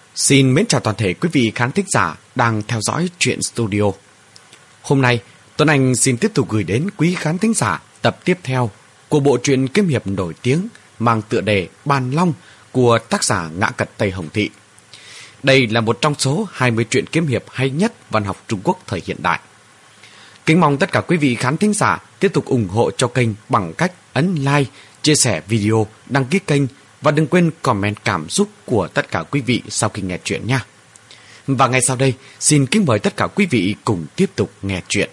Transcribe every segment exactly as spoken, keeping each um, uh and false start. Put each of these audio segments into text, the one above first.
Xin mến chào toàn thể quý vị khán thính giả đang theo dõi Truyện Studio. Hôm nay, Tuấn Anh xin tiếp tục gửi đến quý khán thính giả tập tiếp theo của bộ truyện kiếm hiệp nổi tiếng mang tựa đề Bàn Long của tác giả Ngã Cật Tây Hồng Thị. Đây là một trong số hai mươi truyện kiếm hiệp hay nhất văn học Trung Quốc thời hiện đại. Kính mong tất cả quý vị khán thính giả tiếp tục ủng hộ cho kênh bằng cách ấn like, chia sẻ video, đăng ký kênh và đừng quên comment cảm xúc của tất cả quý vị sau khi nghe chuyện nha. Và ngay sau đây, xin kính mời tất cả quý vị cùng tiếp tục nghe chuyện.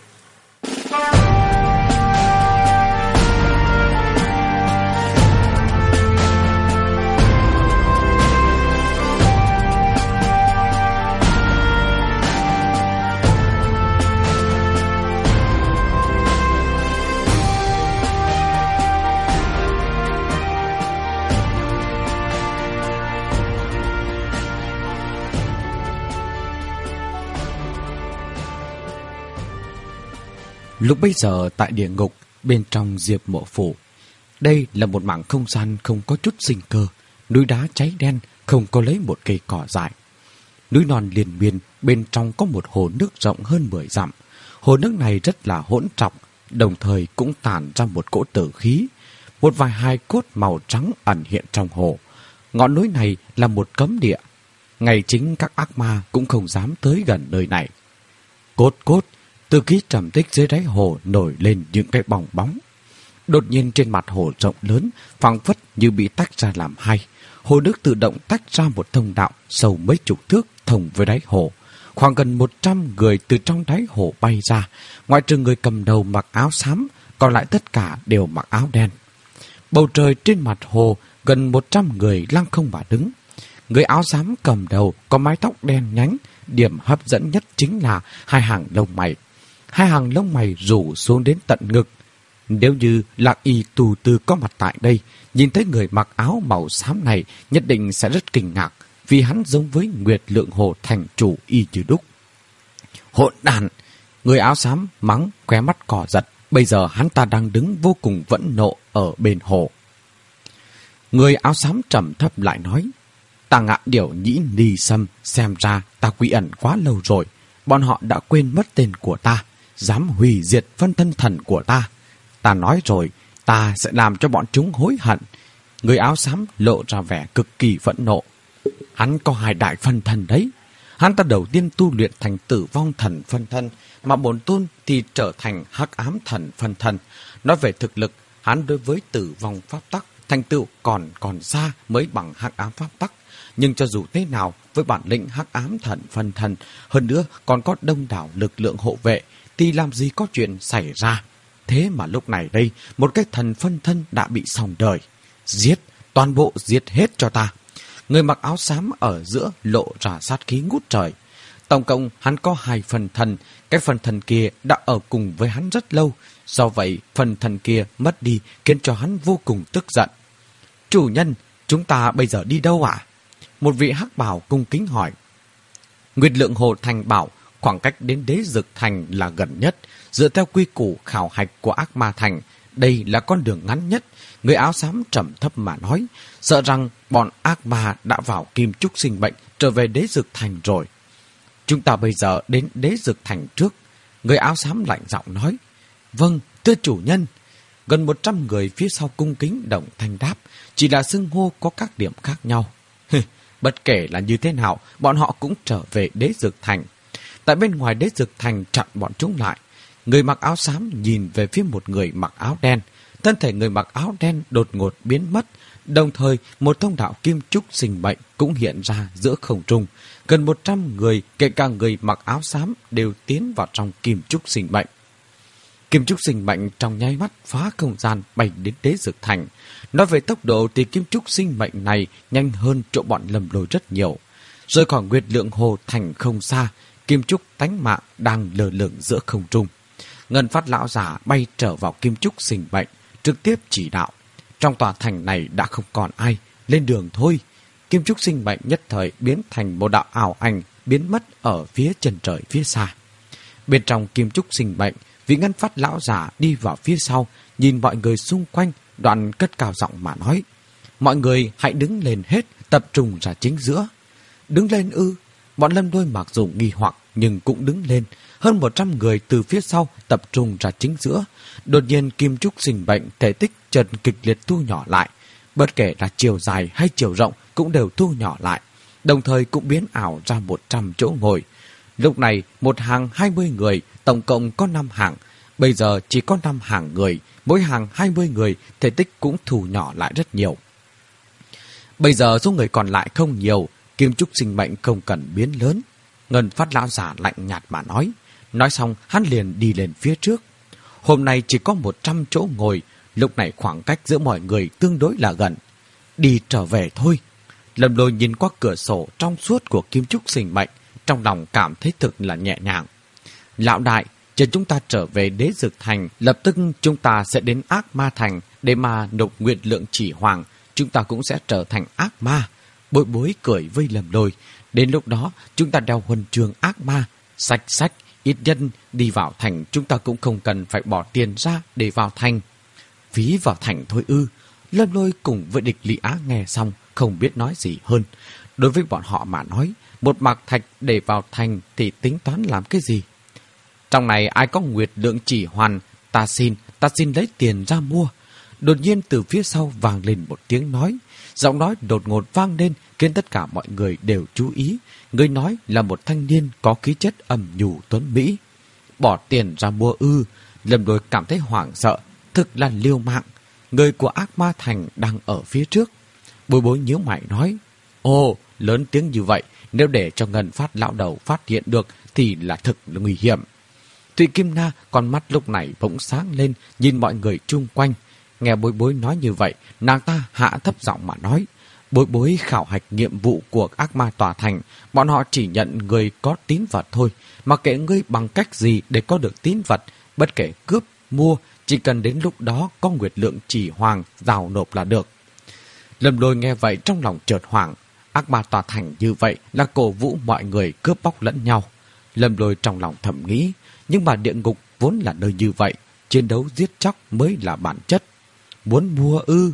Lúc bấy giờ tại địa ngục bên trong Diệp Mộ Phủ, đây là một mảng không gian không có chút sinh cơ, núi đá cháy đen, không có lấy một cây cỏ dại. Núi non liền miên, bên trong có một hồ nước rộng hơn mười dặm. Hồ nước này rất là hỗn trọc, đồng thời cũng tản ra một cỗ tử khí. Một vài hài cốt màu trắng ẩn hiện trong hồ. Ngọn núi này là một cấm địa, ngay chính các ác ma cũng không dám tới gần nơi này. Cốt cốt, từ khí trầm tích dưới đáy hồ nổi lên những cái bong bóng. Đột nhiên trên mặt hồ rộng lớn, phảng phất như bị tách ra làm hai. Hồ nước tự động tách ra một thông đạo sâu mấy chục thước thông với đáy hồ. Khoảng gần một trăm người từ trong đáy hồ bay ra, ngoại trừ người cầm đầu mặc áo xám, còn lại tất cả đều mặc áo đen. Bầu trời trên mặt hồ gần một trăm người lăng không mà đứng. Người áo xám cầm đầu có mái tóc đen nhánh, điểm hấp dẫn nhất chính là hai hàng lông mày. Hai hàng lông mày rủ xuống đến tận ngực. Nếu như Lạc Y tù tư có mặt tại đây, nhìn thấy người mặc áo màu xám này nhất định sẽ rất kinh ngạc, vì hắn giống với Nguyệt Lượng Hồ thành chủ y như đúc. Hỗn đản! Người áo xám mắng, khóe mắt cò giật. Bây giờ hắn ta đang đứng vô cùng vẫn nộ ở bên hồ. Người áo xám trầm thấp lại nói: Ta Ngạ Điểu Nhĩ Ni Sâm, xem ra ta quy ẩn quá lâu rồi. Bọn họ đã quên mất tên của ta, dám hủy diệt phân thân thần của ta. Ta nói rồi, ta sẽ làm cho bọn chúng hối hận. Người áo xám lộ ra vẻ cực kỳ phẫn nộ. Hắn có hai đại phân thân đấy. Hắn ta đầu tiên tu luyện thành Tử Vong Thần phân thân, mà bổn tôn thì trở thành Hắc Ám Thần phân thân. Nói về thực lực, hắn đối với Tử Vong Pháp Tắc thành tựu còn còn xa mới bằng Hắc Ám Pháp Tắc. Nhưng cho dù thế nào, với bản lĩnh Hắc Ám Thần phân thân, hơn nữa còn có đông đảo lực lượng hộ vệ, thì làm gì có chuyện xảy ra. Thế mà lúc này đây, một cái thần phân thân đã bị xong đời. Giết, toàn bộ giết hết cho ta. Người mặc áo xám ở giữa lộ ra sát khí ngút trời. Tổng cộng hắn có hai phần thân, cái phần thân kia đã ở cùng với hắn rất lâu. Do vậy, phần thân kia mất đi khiến cho hắn vô cùng tức giận. Chủ nhân, chúng ta bây giờ đi đâu ạ? Một vị hắc bào cung kính hỏi. Nguyệt Lượng Hồ thành bảo khoảng cách đến Đế Dực Thành là gần nhất. Dựa theo quy củ khảo hạch của ác ma thành, đây là con đường ngắn nhất. Người áo xám trầm thấp mà nói, sợ rằng bọn ác ma đã vào Kim Trúc sinh bệnh trở về Đế Dực Thành rồi. Chúng ta bây giờ đến Đế Dực Thành trước. Người áo xám lạnh giọng nói. Vâng, thưa chủ nhân. Gần một trăm người phía sau cung kính đồng thanh đáp, chỉ là xưng hô có các điểm khác nhau. Bất kể là như thế nào, bọn họ cũng trở về Đế Dực Thành. Tại bên ngoài Đế Dực Thành chặn bọn chúng lại. Người mặc áo xám nhìn về phía một người mặc áo đen. Thân thể người mặc áo đen đột ngột biến mất. Đồng thời, một thông đạo kim trúc sinh mệnh cũng hiện ra giữa không trung. Gần một trăm người, kể cả người mặc áo xám, đều tiến vào trong kim trúc sinh mệnh. Kim trúc sinh mệnh trong nháy mắt phá không gian bay đến Đế Dực Thành. Nói về tốc độ thì kim trúc sinh mệnh này nhanh hơn chỗ bọn Lâm Lôi rất nhiều. Rời khỏi Nguyệt Lượng Hồ thành không xa, kim trúc tánh mạng đang lơ lửng giữa không trung. Ngân Phát lão giả bay trở vào kim trúc sinh mệnh, trực tiếp chỉ đạo. Trong tòa thành này đã không còn ai, lên đường thôi. Kim trúc sinh mệnh nhất thời biến thành một đạo ảo ảnh, biến mất ở phía chân trời phía xa. Bên trong kim trúc sinh mệnh, vị Ngân Phát lão giả đi vào phía sau, nhìn mọi người xung quanh, đoạn cất cao giọng mà nói: mọi người hãy đứng lên hết, tập trung ra chính giữa. Đứng lên ư? Bọn Lâm Lôi mặc dù nghi hoặc nhưng cũng đứng lên. Hơn một trăm người từ phía sau tập trung ra chính giữa. Đột nhiên Kim Trúc sinh bệnh thể tích chợt kịch liệt thu nhỏ lại. Bất kể là chiều dài hay chiều rộng cũng đều thu nhỏ lại. Đồng thời cũng biến ảo ra một trăm chỗ ngồi. Lúc này một hàng hai mươi người, tổng cộng có năm hàng. Bây giờ chỉ có năm hàng người, mỗi hàng hai mươi người, thể tích cũng thu nhỏ lại rất nhiều. Bây giờ số người còn lại không nhiều, Kim Trúc sinh mệnh không cần biến lớn. Ngân Phát lão giả lạnh nhạt mà nói. Nói xong hắn liền đi lên phía trước. Hôm nay chỉ có một trăm chỗ ngồi, lúc này khoảng cách giữa mọi người tương đối là gần. Đi trở về thôi. Lâm Lôi nhìn qua cửa sổ trong suốt của Kim Trúc sinh mệnh, trong lòng cảm thấy thực là nhẹ nhàng. Lão đại, chờ chúng ta trở về Đế Dược Thành, lập tức chúng ta sẽ đến Ác Ma Thành để mà nộp nguyện lượng chỉ hoàng, chúng ta cũng sẽ trở thành ác ma. Bối Bối cười với Lâm Lôi, đến lúc đó chúng ta đeo huân chương ác ma, sạch sách, ít nhân đi vào thành chúng ta cũng không cần phải bỏ tiền ra để vào thành. Phí vào thành thôi ư? Lâm Lôi cùng với Địch Lý Á nghe xong không biết nói gì hơn. Đối với bọn họ mà nói, một mạc thạch để vào thành thì tính toán làm cái gì? Trong này ai có nguyệt lượng chỉ hoàn, ta xin, ta xin lấy tiền ra mua. Đột nhiên từ phía sau vang lên một tiếng nói. Giọng nói đột ngột vang lên khiến tất cả mọi người đều chú ý. Người nói là một thanh niên có khí chất ẩm nhù tuấn mỹ. Bỏ tiền ra mua ư? Lâm Lôi cảm thấy hoảng sợ, thực là liều mạng. Người của Ác Ma Thành đang ở phía trước. Bối Bối nhíu mày nói, ồ, lớn tiếng như vậy, nếu để cho Ngân Phát lão đầu phát hiện được thì là thực là nguy hiểm. Thụy Kim Na con mắt lúc này bỗng sáng lên, nhìn mọi người chung quanh. Nghe Bối Bối nói như vậy, nàng ta hạ thấp giọng mà nói, Bối Bối khảo hạch nhiệm vụ của Ác Ma Tòa Thành, bọn họ chỉ nhận người có tín vật thôi, mặc kệ ngươi bằng cách gì để có được tín vật, bất kể cướp, mua, chỉ cần đến lúc đó có nguyệt lượng chỉ hoàng giao nộp là được. Lâm Lôi nghe vậy trong lòng chợt hoảng. Ác Ma Tòa Thành như vậy là cổ vũ mọi người cướp bóc lẫn nhau. Lâm Lôi trong lòng thầm nghĩ, nhưng mà địa ngục vốn là nơi như vậy, chiến đấu giết chóc mới là bản chất. Muốn mua ư?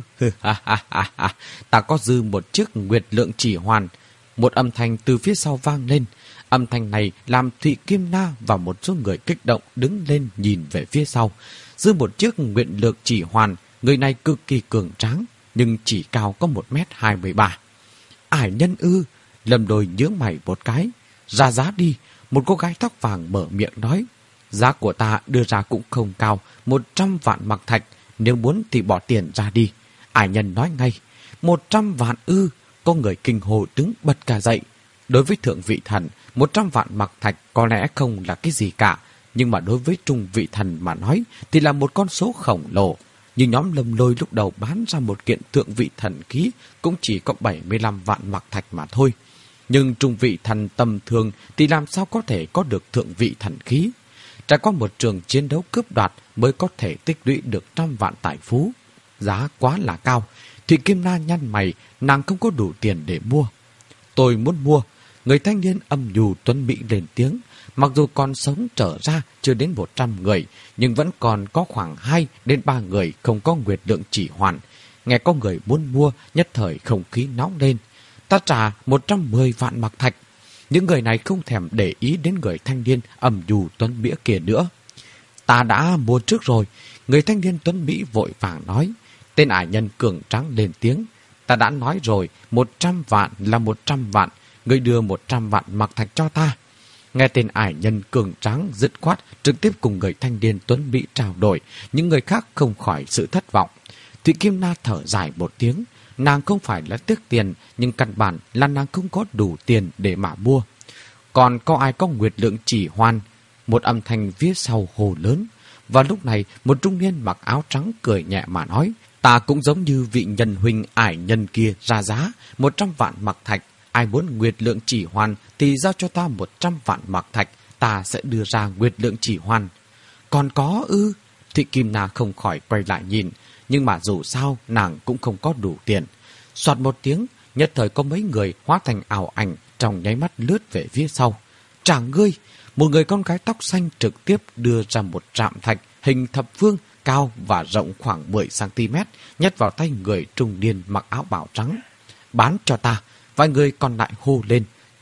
Ta có dư một chiếc nguyệt lượng chỉ hoàn. Một âm thanh từ phía sau vang lên. Âm thanh này làm Thụy Kim Na và một số người kích động đứng lên nhìn về phía sau. Dư một chiếc nguyệt lượng chỉ hoàn, người này cực kỳ cường tráng, nhưng chỉ cao có một mét hai mươi ba. Ải nhân ư? Lâm Lôi nhướng mày một cái. Ra giá đi. Một cô gái tóc vàng mở miệng nói. Giá của ta đưa ra cũng không cao, một trăm vạn mặc thạch. Nếu muốn thì bỏ tiền ra đi. Ải nhân nói ngay. Một trăm vạn ư? Có người kinh hồ đứng bật cả dậy. Đối với thượng vị thần, một trăm vạn mặc thạch có lẽ không là cái gì cả. Nhưng mà đối với trung vị thần mà nói thì là một con số khổng lồ. Nhưng nhóm Lâm Lôi lúc đầu bán ra một kiện thượng vị thần khí cũng chỉ có bảy mươi lăm vạn mặc thạch mà thôi. Nhưng trung vị thần tầm thường thì làm sao có thể có được thượng vị thần khí? Trải qua một trường chiến đấu cướp đoạt mới có thể tích lũy được trăm vạn tài phú. Giá quá là cao. Thụy Kim Na nhăn mày, nàng không có đủ tiền để mua. Tôi muốn mua. Người thanh niên âm nhu tuấn mỹ lên tiếng. Mặc dù còn sống trở ra chưa đến một trăm người, nhưng vẫn còn có khoảng hai đến ba người không có nguyệt lượng chỉ hoàn. Nghe có người muốn mua, nhất thời không khí nóng lên. Ta trả một trăm mười vạn mặc thạch. Những người này không thèm để ý đến người thanh niên âm nhu tuấn mỹ kia nữa. Ta đã mua trước rồi. Người thanh niên tuấn mỹ vội vàng nói. Tên ải nhân cường tráng lên tiếng. Ta đã nói rồi, một trăm vạn là một trăm vạn. Người đưa một trăm vạn mặc thạch cho ta. Nghe tên ải nhân cường tráng dứt khoát trực tiếp cùng người thanh niên tuấn mỹ trao đổi. Những người khác không khỏi sự thất vọng. Thụy Kim Na thở dài một tiếng. Nàng không phải là tiếc tiền, nhưng căn bản là nàng không có đủ tiền để mà mua. Còn có ai có nguyệt lượng chỉ hoàn? Một âm thanh phía sau hồ lớn. Và lúc này một trung niên mặc áo trắng cười nhẹ mà nói. Ta cũng giống như vị nhân huynh ải nhân kia ra giá một trăm vạn mặc thạch. Ai muốn nguyệt lượng chỉ hoàn thì giao cho ta một trăm vạn mặc thạch. Ta sẽ đưa ra nguyệt lượng chỉ hoàn. Còn có ư? Thụy Kim Na không khỏi quay lại nhìn. Nhưng mà dù sao nàng cũng không có đủ tiền. Soạt một tiếng, nhất thời có mấy người hóa thành ảo ảnh trong nháy mắt lướt về phía sau. Trả ngươi! Một người con gái tóc xanh trực tiếp đưa ra một trạm thạch hình thập phương cao và rộng khoảng mười xăng-ti-mét nhét vào tay người trung niên mặc áo bào trắng. Bán cho ta! Vài người còn lại hô lên.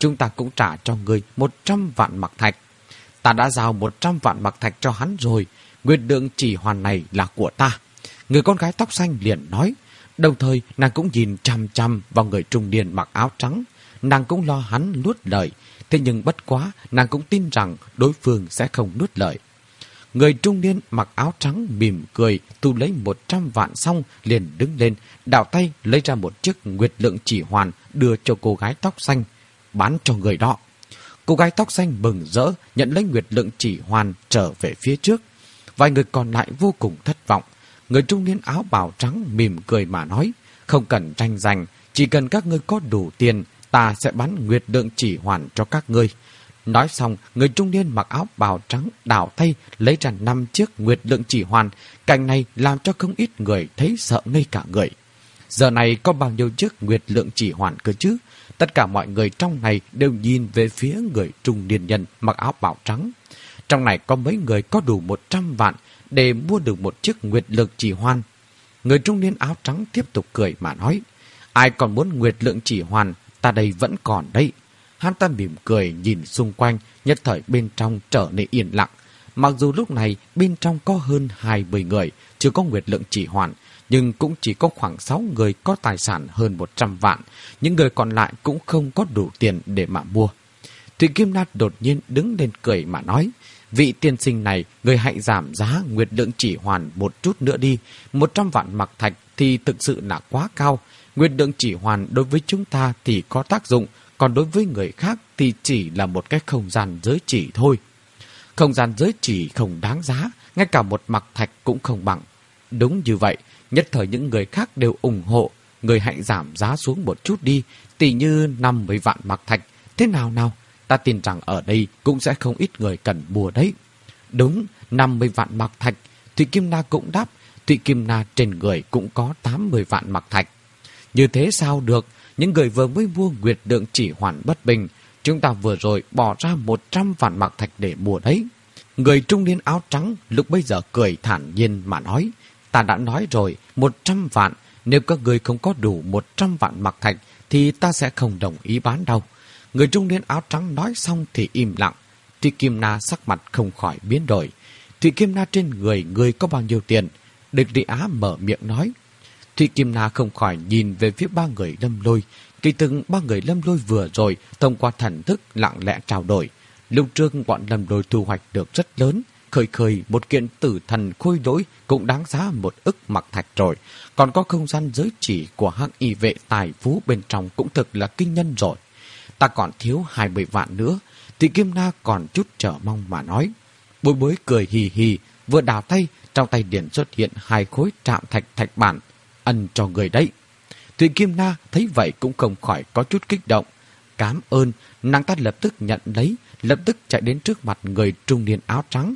chúng ta cũng trả cho người một trăm vạn mặc thạch. Ta đã giao một trăm vạn mặc thạch cho hắn rồi, nguyệt lượng chỉ hoàn này là của ta. Người con gái tóc xanh liền nói, đồng thời nàng cũng nhìn chăm chăm vào người trung niên mặc áo trắng. Nàng cũng lo hắn nuốt lời, thế nhưng bất quá nàng cũng tin rằng đối phương sẽ không nuốt lời. Người trung niên mặc áo trắng mỉm cười, thu lấy một trăm vạn xong liền đứng lên, đảo tay lấy ra một chiếc nguyệt lượng chỉ hoàn đưa cho cô gái tóc xanh, bán cho người đó. Cô gái tóc xanh mừng rỡ nhận lấy nguyệt lượng chỉ hoàn trở về phía trước. Vài người còn lại vô cùng thất vọng. Người trung niên áo bào trắng mỉm cười mà nói, không cần tranh giành, chỉ cần các ngươi có đủ tiền, ta sẽ bán nguyệt lượng chỉ hoàn cho các ngươi. Nói xong, người trung niên mặc áo bào trắng đảo tay lấy ra năm chiếc nguyệt lượng chỉ hoàn. Cảnh này làm cho không ít người thấy sợ ngây cả người. Giờ này có bao nhiêu chiếc nguyệt lượng chỉ hoàn cơ chứ? Tất cả mọi người trong này đều nhìn về phía người trung niên nhân mặc áo bào trắng. Trong này có mấy người có đủ một trăm vạn để mua được một chiếc nguyệt lượng chỉ hoàn. Người trung niên áo trắng tiếp tục cười mà nói, ai còn muốn nguyệt lượng chỉ hoàn, ta đây vẫn còn đây. Hắn ta mỉm cười nhìn xung quanh, nhất thời bên trong trở nên yên lặng. Mặc dù lúc này bên trong có hơn hai mươi người chưa có nguyệt lượng chỉ hoàn, nhưng cũng chỉ có khoảng sáu người có tài sản hơn một trăm vạn. Những người còn lại cũng không có đủ tiền để mà mua. Thụy Kim Na đột nhiên đứng lên cười mà nói, vị tiên sinh này, người hãy giảm giá nguyệt lượng chỉ hoàn một chút nữa đi. Một trăm vạn mặc thạch thì thực sự là quá cao. Nguyệt lượng chỉ hoàn đối với chúng ta thì có tác dụng, còn đối với người khác thì chỉ là một cái không gian giới chỉ thôi. Không gian giới chỉ không đáng giá, ngay cả một mặc thạch cũng không bằng. Đúng như vậy, nhất thời những người khác đều ủng hộ. Người hãy giảm giá xuống một chút đi, tỷ như năm mươi vạn mặc thạch. Thế nào nào? Ta tin rằng ở đây cũng sẽ không ít người cần mua đấy. Đúng, năm mươi vạn mặc thạch. Thụy Kim Na cũng đáp, Thụy Kim Na trên người cũng có tám mươi vạn mặc thạch. Như thế sao được? Những người vừa mới mua nguyệt lượng chỉ hoàn bất bình. Chúng ta vừa rồi bỏ ra một trăm vạn mặc thạch để mua đấy. Người trung niên áo trắng lúc bây giờ cười thản nhiên mà nói, ta đã nói rồi, một trăm vạn. Nếu các người không có đủ một trăm vạn mặc thạch thì ta sẽ không đồng ý bán đâu. Người trung niên áo trắng nói xong thì im lặng. Thụy Kim Na sắc mặt không khỏi biến đổi. Thụy Kim Na trên người người có bao nhiêu tiền? Địch Đi Á mở miệng nói. Thụy Kim Na không khỏi nhìn về phía ba người Lâm Lôi. Kỳ từng ba người Lâm Lôi vừa rồi thông qua thần thức lặng lẽ trao đổi. Lúc trước bọn Lâm Lôi thu hoạch được rất lớn. Khơi khơi một kiện tử thần khôi lỗi cũng đáng giá một ức mặc thạch rồi. Còn có không gian giới chỉ của hắc y vệ tài phú bên trong cũng thực là kinh nhân rồi. Ta còn thiếu hai mươi vạn nữa. Thụy Kim Na còn chút chờ mong mà nói. Bối bối cười hì hì, vừa đào tay, trong tay điển xuất hiện hai khối trạm thạch thạch bản, ân cho người đấy. Thụy Kim Na thấy vậy cũng không khỏi có chút kích động. Cám ơn, nàng ta lập tức nhận lấy, lập tức chạy đến trước mặt người trung niên áo trắng.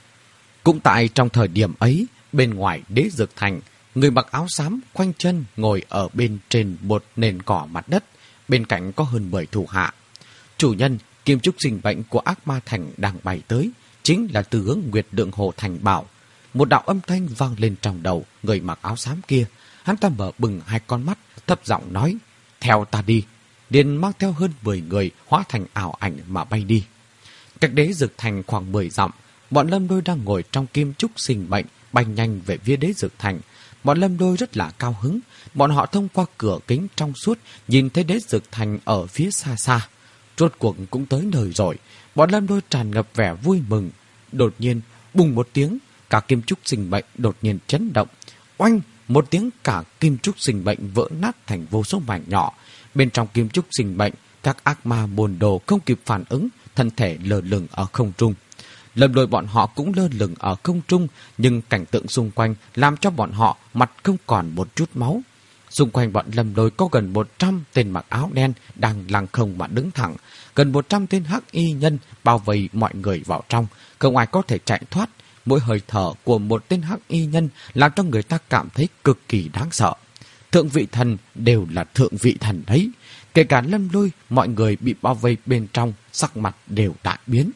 Cũng tại trong thời điểm ấy, bên ngoài Đế Dược Thành, người mặc áo xám khoanh chân ngồi ở bên trên một nền cỏ mặt đất, bên cạnh có hơn mười thủ hạ. Chủ nhân kim trúc sinh bệnh của Ác Ma Thành đang bay tới, chính là từ hướng Nguyệt Lượng Hồ Thành bảo. Một đạo âm thanh vang lên trong đầu người mặc áo xám kia. Hắn ta mở bừng hai con mắt, thấp giọng nói, theo ta đi. Liền mang theo hơn mười người hóa thành ảo ảnh mà bay đi. Cách Đế Dược Thành khoảng mười dặm, bọn Lâm Đôi đang ngồi trong kim trúc sinh bệnh, bay nhanh về phía Đế Dược Thành. Bọn Lâm Đôi rất là cao hứng, bọn họ thông qua cửa kính trong suốt nhìn thấy Đế Dược Thành ở phía xa xa. Rốt cuộc cũng tới nơi rồi, bọn Lâm Đôi tràn ngập vẻ vui mừng. Đột nhiên, bùng một tiếng, cả kim trúc sinh bệnh đột nhiên chấn động. Oanh, một tiếng cả kim trúc sinh bệnh vỡ nát thành vô số mảnh nhỏ. Bên trong kim trúc sinh bệnh, các ác ma bồn đồ không kịp phản ứng, thân thể lơ lửng ở không trung. Lâm Lôi bọn họ cũng lơ lửng ở không trung, nhưng cảnh tượng xung quanh làm cho bọn họ mặt không còn một chút máu. Xung quanh bọn Lâm Lôi có gần một trăm tên mặc áo đen đang lăng không mà đứng thẳng. Gần một trăm tên hắc y nhân bao vây mọi người vào trong, không ai có thể chạy thoát. Mỗi hơi thở của một tên hắc y nhân làm cho người ta cảm thấy cực kỳ đáng sợ. Thượng vị thần đều là thượng vị thần đấy. Kể cả Lâm Lôi, mọi người bị bao vây bên trong, sắc mặt đều đại biến.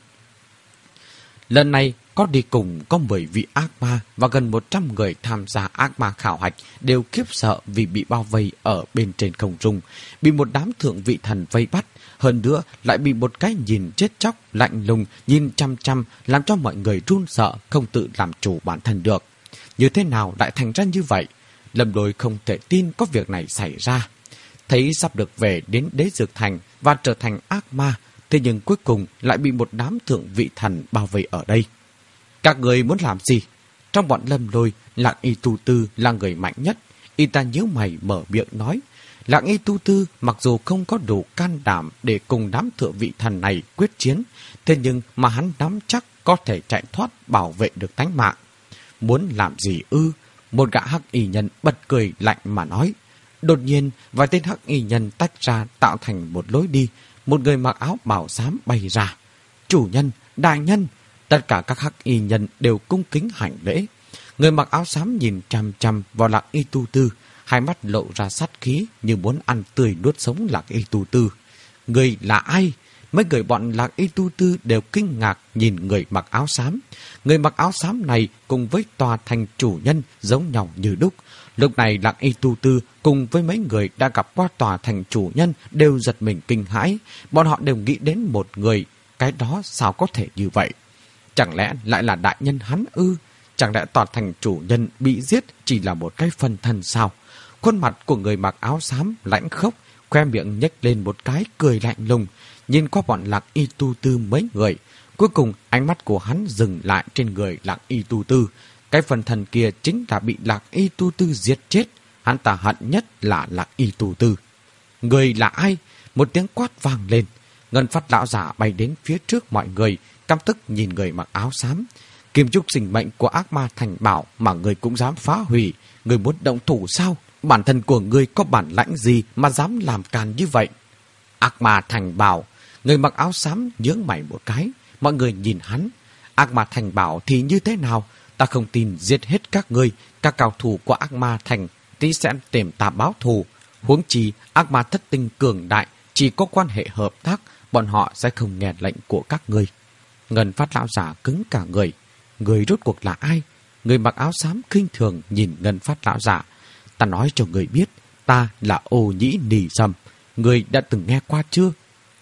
Lần này, có đi cùng có mười vị ác ma và gần một trăm người tham gia ác ma khảo hạch đều khiếp sợ vì bị bao vây ở bên trên không trung, bị một đám thượng vị thần vây bắt. hơn nữa lại bị một cái nhìn chết chóc, lạnh lùng, nhìn chăm chăm, làm cho mọi người run sợ, không tự làm chủ bản thân được. Như thế nào lại thành ra như vậy? Lâm Lôi không thể tin có việc này xảy ra. Thấy sắp được về đến Đế Dược Thành và trở thành ác ma, thế nhưng cuối cùng lại bị một đám thượng vị thần bao vây ở đây. Các người muốn làm gì? Trong bọn Lâm Lôi, Lạc Y Tu Tư là người mạnh nhất. Y ta nhíu mày mở miệng nói. Lạc Y Tu Tư mặc dù không có đủ can đảm để cùng đám thượng vị thần này quyết chiến, thế nhưng mà hắn nắm chắc có thể chạy thoát bảo vệ được tánh mạng. Muốn làm gì ư? Một gã hắc y nhân bật cười lạnh mà nói. Đột nhiên, vài tên hắc y nhân tách ra tạo thành một lối đi. Một người mặc áo bào xám bay ra. Chủ nhân, đại nhân! Tất cả các hắc y nhân đều cung kính hành lễ. Người mặc áo xám nhìn chằm chằm vào Lạc Y Tu Tư, hai mắt lộ ra sát khí như muốn ăn tươi nuốt sống Lạc Y Tu Tư. Người là ai? Mấy người bọn Lạc Y Tu Tư đều kinh ngạc nhìn người mặc áo xám. Người mặc áo xám này cùng với tòa thành chủ nhân giống nhau như đúc. Lúc này Lạc Y Tu Tư cùng với mấy người đã gặp qua tòa thành chủ nhân đều giật mình kinh hãi. Bọn họ đều nghĩ đến một người, cái đó sao có thể như vậy? Chẳng lẽ lại là đại nhân hắn ư? Chẳng lẽ tòa thành chủ nhân bị giết chỉ là một cái phân thân sao? Khuôn mặt của người mặc áo xám lãnh khốc, khoe miệng nhếch lên một cái cười lạnh lùng, nhìn qua bọn Lạc Y Tu Tư mấy người. Cuối cùng ánh mắt của hắn dừng lại trên người Lạc Y Tu Tư. Cái phân thân kia chính là bị Lạc Y Tu Tư giết chết. Hắn ta hận nhất là Lạc Y Tu Tư. Người là ai? Một tiếng quát vang lên. Ngân Phát lão giả bay đến phía trước mọi người, căm tức nhìn người mặc áo xám. Kim trúc sinh mệnh của ác ma thành bảo mà người cũng dám phá hủy. Người muốn động thủ sao? Bản thân của người có bản lãnh gì mà dám làm càn như vậy? Ác ma thành bảo. Người mặc áo xám nhướng mày một cái. Mọi người nhìn hắn. Ác ma thành bảo thì như thế nào? Ta không tin giết hết các ngươi. Các cao thủ của ác ma thành tí sẽ tìm ta báo thù. Huống chi ác ma thất tinh cường đại, chỉ có quan hệ hợp tác, bọn họ sẽ không nghe lệnh của các ngươi. Ngân Phát lão giả cứng cả người. Người rốt cuộc là ai? Người mặc áo xám khinh thường nhìn Ngân Phát lão giả. Ta nói cho người biết, ta là Ô Nhĩ Nì Sâm. Người đã từng nghe qua chưa?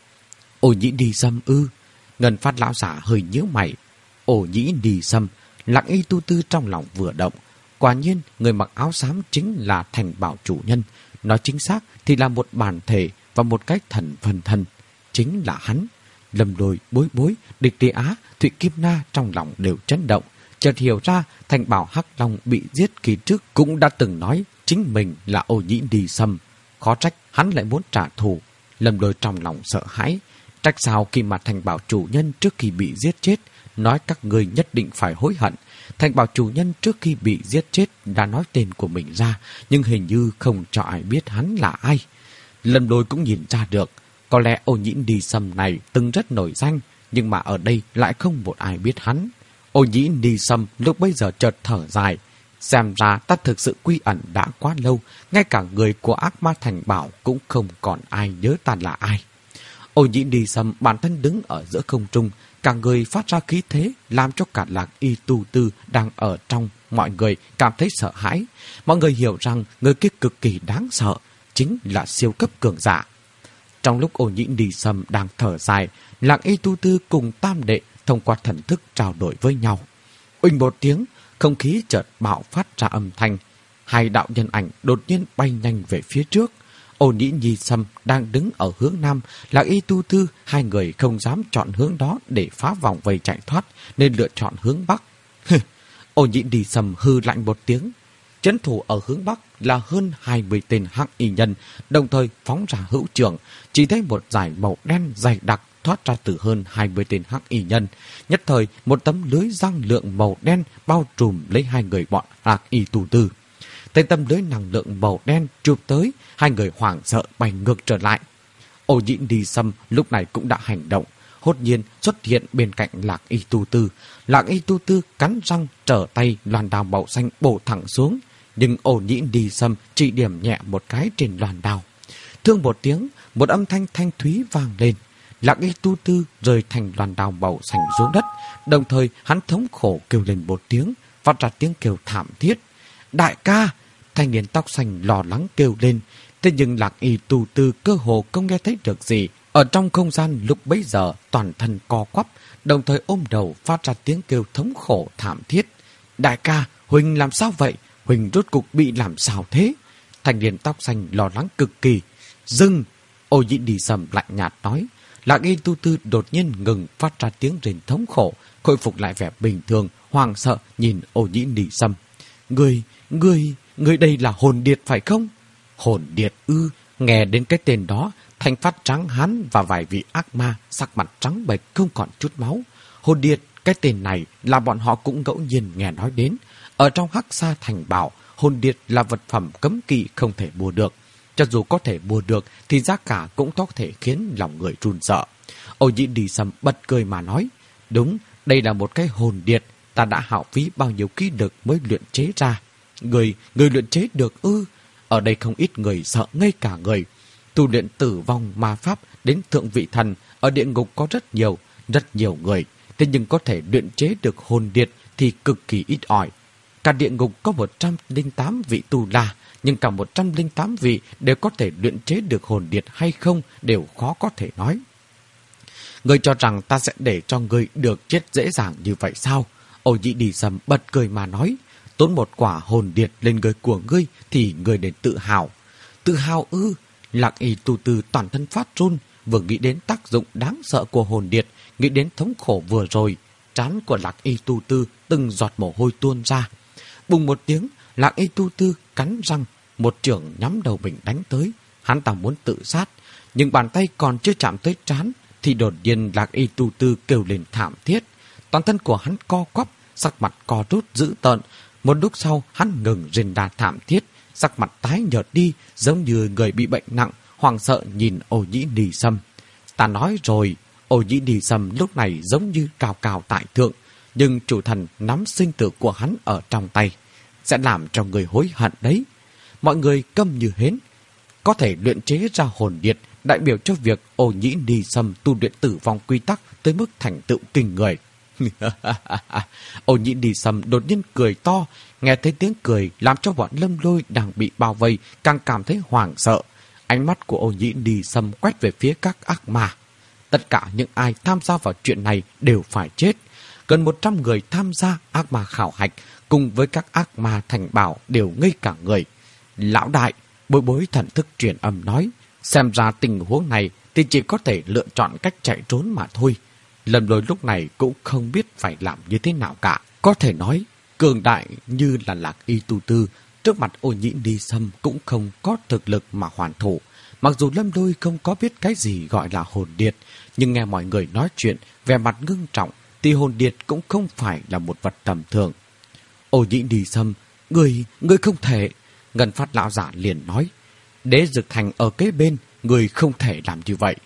Ô Nhĩ Nì Sâm ư? Ngân Phát lão giả hơi nhíu mày. Ô Nhĩ Nì Sâm. Lạc Y Tu Tư trong lòng vừa động. Quả nhiên người mặc áo xám chính là thành bảo chủ nhân. Nói chính xác thì là một bản thể và một cái thần phân thân. Chính là hắn. Lâm Lôi, Bối Bối, Địch Tê Á, Thụy Kim Na trong lòng đều chấn động. Chợt hiểu ra thành bảo Hắc Long bị giết kỳ trước cũng đã từng nói chính mình là Ô Nhĩ Nì Sâm. Khó trách hắn lại muốn trả thù. Lâm Lôi trong lòng sợ hãi. Trách sao khi mà thành bảo chủ nhân trước khi bị giết chết nói các người nhất định phải hối hận. Thành bảo chủ nhân trước khi bị giết chết đã nói tên của mình ra, nhưng hình như không cho ai biết hắn là ai. Lâm Lôi cũng nhìn ra được, có lẽ Ô Nhĩ Nì Sâm này từng rất nổi danh, nhưng mà ở đây lại không một ai biết hắn. Ô Nhĩ Nì Sâm lúc bây giờ chợt thở dài. Xem ra ta thực sự quy ẩn đã quá lâu, ngay cả người của ác ma thành bảo cũng không còn ai nhớ ta là ai. Ô Nhĩ Nì Sâm bản thân đứng ở giữa không trung, cả người phát ra khí thế làm cho cả Lạc Y Tu Tư đang ở trong mọi người cảm thấy sợ hãi. Mọi người hiểu rằng người kia cực kỳ đáng sợ, chính là siêu cấp cường giả. Trong lúc Ô Nhĩ Nì Sâm đang thở dài, Lạc Y Tu Tư cùng tam đệ thông qua thần thức trao đổi với nhau. Uỳnh một tiếng, không khí chợt bạo phát ra âm thanh. Hai đạo nhân ảnh đột nhiên bay nhanh về phía trước. Ô Nhĩ Nì Sâm đang đứng ở hướng nam, Lạc Y Tu Tư, hai người không dám chọn hướng đó để phá vòng vây chạy thoát, nên lựa chọn hướng bắc. Ô Nhĩ Nì Sâm hư lạnh một tiếng. Trấn thủ ở hướng bắc là hơn hai mươi tên hắc y nhân, đồng thời phóng ra hữu trường, chỉ thấy một dải màu đen dày đặc thoát ra từ hơn hai mươi tên hắc y nhân. Nhất thời, một tấm lưới răng lượng màu đen bao trùm lấy hai người bọn Lạc Y Tu Tư. Tên tấm lưới năng lượng màu đen chụp tới, hai người hoảng sợ bay ngược trở lại. Ô Nhĩ Nì Sâm lúc này cũng đã hành động, hốt nhiên xuất hiện bên cạnh Lạc Y Tu Tư. Lạc Y Tu Tư cắn răng trở tay loan đao màu xanh bổ thẳng xuống, nhưng Ô Nhĩ Nì Sâm chỉ điểm nhẹ một cái trên loan đao. Thương một tiếng, một âm thanh thanh thúy vang lên. Lạc Y Tu Tư rơi thành loan đao màu xanh xuống đất, đồng thời hắn thống khổ kêu lên một tiếng, phát ra tiếng kêu thảm thiết. Đại ca! Thanh niên tóc xanh lo lắng kêu lên. Thế nhưng Lạc Y Tu Tư cơ hồ không nghe thấy được gì, Ở trong không gian lúc bấy giờ toàn thân co quắp, đồng thời ôm đầu phát ra tiếng kêu thống khổ thảm thiết. Đại ca, Huỳnh làm sao vậy? Huỳnh rốt cục bị làm sao thế? Thanh niên tóc xanh lo lắng cực kỳ. Dừng! Ô Nhĩ Đi Sâm lạnh nhạt nói. Lạc Y Tu Tư đột nhiên ngừng phát ra tiếng rền thống khổ, khôi phục lại vẻ bình thường, hoảng sợ nhìn Ô Nhĩ Đi Sâm. Người, người, người đây là hồn điệt phải không? Hồn điệt ư? Nghe đến cái tên đó, Thanh Phát trắng hán và vài vị ác ma sắc mặt trắng bệch không còn chút máu. Hồn điệt, cái tên này là bọn họ cũng ngẫu nhiên nghe nói đến. Ở trong Hắc Sa Thành bảo, hồn điệt là vật phẩm cấm kỵ không thể mua được. Cho dù có thể mua được thì giá cả cũng có thể khiến lòng người run sợ. Ô Nhĩ Đi Sâm bật cười mà nói, đúng, đây là một cái hồn điệt, ta đã hao phí bao nhiêu ký lực mới luyện chế ra. Người, người luyện chế được ư? Ở đây không ít người sợ ngây cả người. Tu luyện tử vong ma pháp đến thượng vị thần, ở địa ngục có rất nhiều, rất nhiều người. Thế nhưng có thể luyện chế được hồn điệt thì cực kỳ ít ỏi. Cả địa ngục có một trăm lẻ tám vị tu la, nhưng cả một trăm lẻ tám vị đều có thể luyện chế được hồn điệt hay không đều khó có thể nói. Ngươi cho rằng ta sẽ để cho ngươi được chết dễ dàng như vậy sao? Ô Nhĩ Đi Sâm bật cười mà nói, tốn một quả hồn điệt lên người của ngươi thì ngươi nên tự hào. Tự hào ư? Lạc Y Tu Tư toàn thân phát run, vừa nghĩ đến tác dụng đáng sợ của hồn điệt, nghĩ đến thống khổ vừa rồi, trán của Lạc Y Tu Tư từng giọt mồ hôi tuôn ra. Bùng một tiếng, Lạc Y Tu Tư cắn răng, một chưởng nhắm đầu mình đánh tới. Hắn ta muốn tự sát, nhưng bàn tay còn chưa chạm tới trán thì đột nhiên Lạc Y Tu Tư kêu lên thảm thiết. Toàn thân của hắn co quắp, sắc mặt co rút dữ tợn. Một lúc sau hắn ngừng rên đà thảm thiết, sắc mặt tái nhợt đi, giống như người bị bệnh nặng, hoảng sợ nhìn Ô Nhĩ Đi Sâm. Ta nói rồi, Ô Nhĩ Đi Sâm lúc này giống như cao cao tại thượng, nhưng chủ thần nắm sinh tử của hắn ở trong tay, sẽ làm cho người hối hận đấy. Mọi người câm như hến. Có thể luyện chế ra hồn điệt đại biểu cho việc Ô Nhĩ Đi Sâm tu luyện tử vong quy tắc tới mức thành tựu kinh người. Ô Nhĩ Đi Sâm đột nhiên cười to, nghe thấy tiếng cười làm cho bọn Lâm Lôi đang bị bao vây càng cảm thấy hoảng sợ. Ánh mắt của Ô Nhĩ Đi Sâm quét về phía các ác ma. Tất cả những ai tham gia vào chuyện này đều phải chết. Gần một trăm người tham gia ác ma khảo hạch cùng với các ác ma thành bảo đều ngây cả người. Lão đại, Bối Bối thần thức truyền âm nói, xem ra tình huống này thì chỉ có thể lựa chọn cách chạy trốn mà thôi. Lâm Lôi lúc này cũng không biết phải làm như thế nào cả. Có thể nói, cường đại như là Lạc Y Tu Tư, trước mặt Ô Nhĩ Đi Sâm cũng không có thực lực mà hoàn thủ. Mặc dù Lâm Lôi không có biết cái gì gọi là hồn điệt, nhưng nghe mọi người nói chuyện, vẻ mặt ngưng trọng, thì hồn điệt cũng không phải là một vật tầm thường. Ô Nhĩ Đi Sâm, người, người không thể. Ngân Phát lão giả liền nói, Đế Dực Thành ở kế bên, người không thể làm như vậy.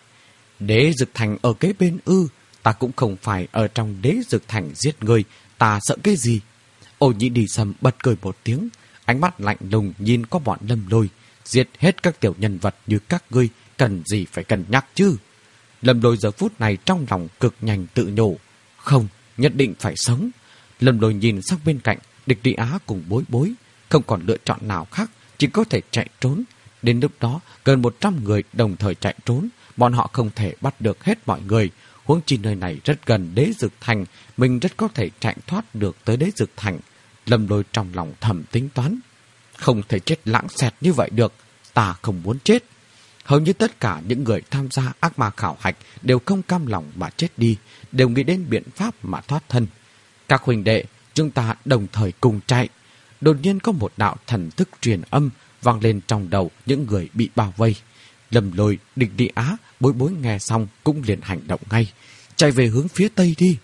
Đế Dực Thành ở kế bên ư? Ta cũng không phải ở trong Đế Dực Thành giết người, ta sợ cái gì? Ô Nhĩ Đi Sâm bật cười một tiếng, ánh mắt lạnh lùng nhìn có bọn Lâm Lôi. Giết hết các tiểu nhân vật như các ngươi, cần gì phải cân nhắc chứ? Lâm Lôi giờ phút này trong lòng cực nhanh tự nhủ, không, nhất định phải sống. Lâm Lôi nhìn sang bên cạnh, Địch Đi Á cùng Bối Bối, không còn lựa chọn nào khác, chỉ có thể chạy trốn. Đến lúc đó, gần một trăm người đồng thời chạy trốn, bọn họ không thể bắt được hết mọi người. Huống chi nơi này rất gần Đế Dực Thành, mình rất có thể chạy thoát được tới Đế Dực Thành. Lâm Lôi trong lòng thầm tính toán, không thể chết lãng xẹt như vậy được, ta không muốn chết. Hầu như tất cả những người tham gia ác ma khảo hạch đều không cam lòng mà chết đi, đều nghĩ đến biện pháp mà thoát thân. Các huynh đệ, chúng ta đồng thời cùng chạy. Đột nhiên có một đạo thần thức truyền âm vang lên trong đầu những người bị bao vây. Lâm Lôi, Địch Đi Á, Bối Bối nghe xong cũng liền hành động ngay, chạy về hướng phía tây đi.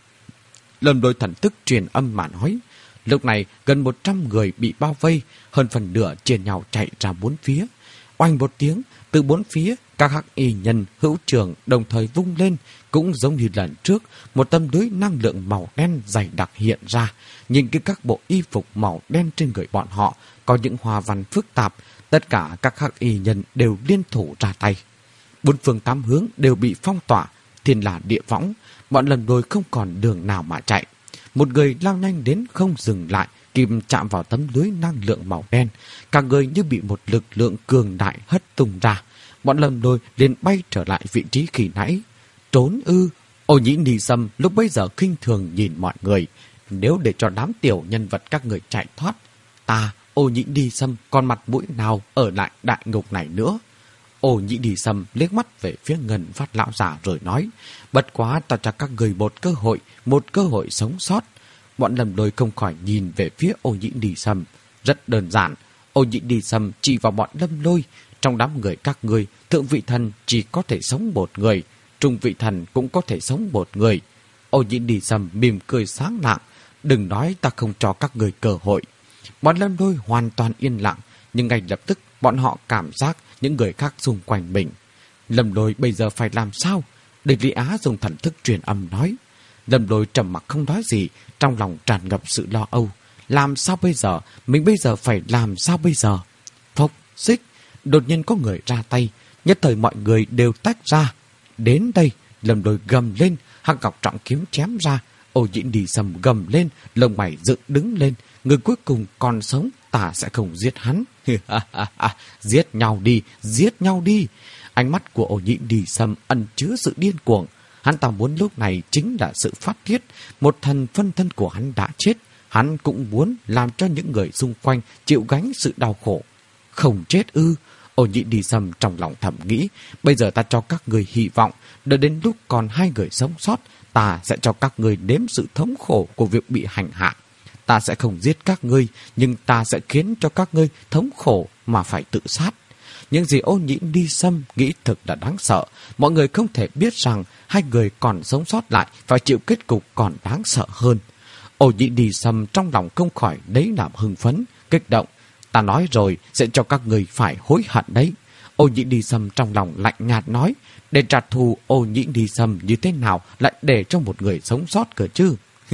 Lâm Lôi thần thức truyền âm mà nói. Lúc này gần một trăm người bị bao vây, hơn phần nửa chia nhau chạy ra bốn phía. Oanh một tiếng, từ bốn phía các hắc y nhân hữu trường đồng thời vung lên, cũng giống như lần trước, một tấm lưới năng lượng màu đen dày đặc hiện ra. Nhìn cái các bộ y phục màu đen trên người bọn họ có những hoa văn phức tạp, tất cả các hắc y nhân đều liên thủ ra tay. Bốn phương tám hướng đều bị phong tỏa, thiên là địa võng, bọn Lâm Lôi không còn đường nào mà chạy. Một người lao nhanh đến không dừng lại, kìm chạm vào tấm lưới năng lượng màu đen, cả người như bị một lực lượng cường đại hất tung ra. bọn Lâm Lôi liền bay trở lại vị trí khi nãy. Trốn ư? Ô Nhĩ Ni Sâm lúc bấy giờ khinh thường nhìn mọi người. Nếu để cho đám tiểu nhân vật các người chạy thoát, ta, Ô Nhĩ Ni Sâm, còn mặt mũi nào ở lại đại ngục này nữa? Ô Nhĩ Ni Sâm liếc mắt về phía Ngân Phát lão già rồi nói, bất quá ta cho các người một cơ hội, một cơ hội sống sót. Bọn Lâm Lôi không khỏi nhìn về phía Ô Nhĩ Ni Sâm. Rất đơn giản, Ô Nhĩ Ni Sâm chỉ vào bọn Lâm Lôi. Trong đám người các ngươi, thượng vị thần chỉ có thể sống một người, trung vị thần cũng có thể sống một người. Ô Nhĩ Ni Sâm mỉm cười sáng lạng, đừng nói ta không cho các người cơ hội. Bọn Lâm Lôi hoàn toàn yên lặng, nhưng ngay lập tức bọn họ cảm giác những người khác xung quanh mình. Lâm Lôi bây giờ phải làm sao? Địch Lý Á dùng thần thức truyền âm nói. Lâm Lôi trầm mặc không nói gì, trong lòng tràn ngập sự lo âu. Làm sao bây giờ? Mình bây giờ phải làm sao bây giờ? Phốc, xích, đột nhiên có người ra tay, nhất thời mọi người đều tách ra. Đến đây, Lâm Lôi gầm lên, hắc ngọc trọng kiếm chém ra. Ô Nhĩ Ni Sâm gầm lên, lông mày dựng đứng lên. Người cuối cùng còn sống, ta sẽ không giết hắn. Giết nhau đi, giết nhau đi. Ánh mắt của Ô Nhĩ Ni Sâm ẩn chứa sự điên cuồng. Hắn ta muốn lúc này chính là sự phát tiết. Một thần phân thân của hắn đã chết, hắn cũng muốn làm cho những người xung quanh chịu gánh sự đau khổ. Không chết ư? Ô Nhĩ Ni Sâm trong lòng thầm nghĩ, bây giờ ta cho các người hy vọng, đợi đến lúc còn hai người sống sót, ta sẽ cho các người nếm sự thống khổ của việc bị hành hạ. Ta sẽ không giết các ngươi, nhưng ta sẽ khiến cho các ngươi thống khổ mà phải tự sát. Những gì Ô Nhĩ Ni Sâm nghĩ thực là đáng sợ. Mọi người không thể biết rằng hai người còn sống sót lại phải chịu kết cục còn đáng sợ hơn. Ô Nhĩ Ni Sâm trong lòng không khỏi lấy làm hưng phấn, kích động. Ta nói rồi sẽ cho các người phải hối hận đấy. Ô Nhĩ Ni Sâm trong lòng lạnh nhạt nói, để trả thù Ô Nhĩ Ni Sâm như thế nào lại để cho một người sống sót cơ chứ?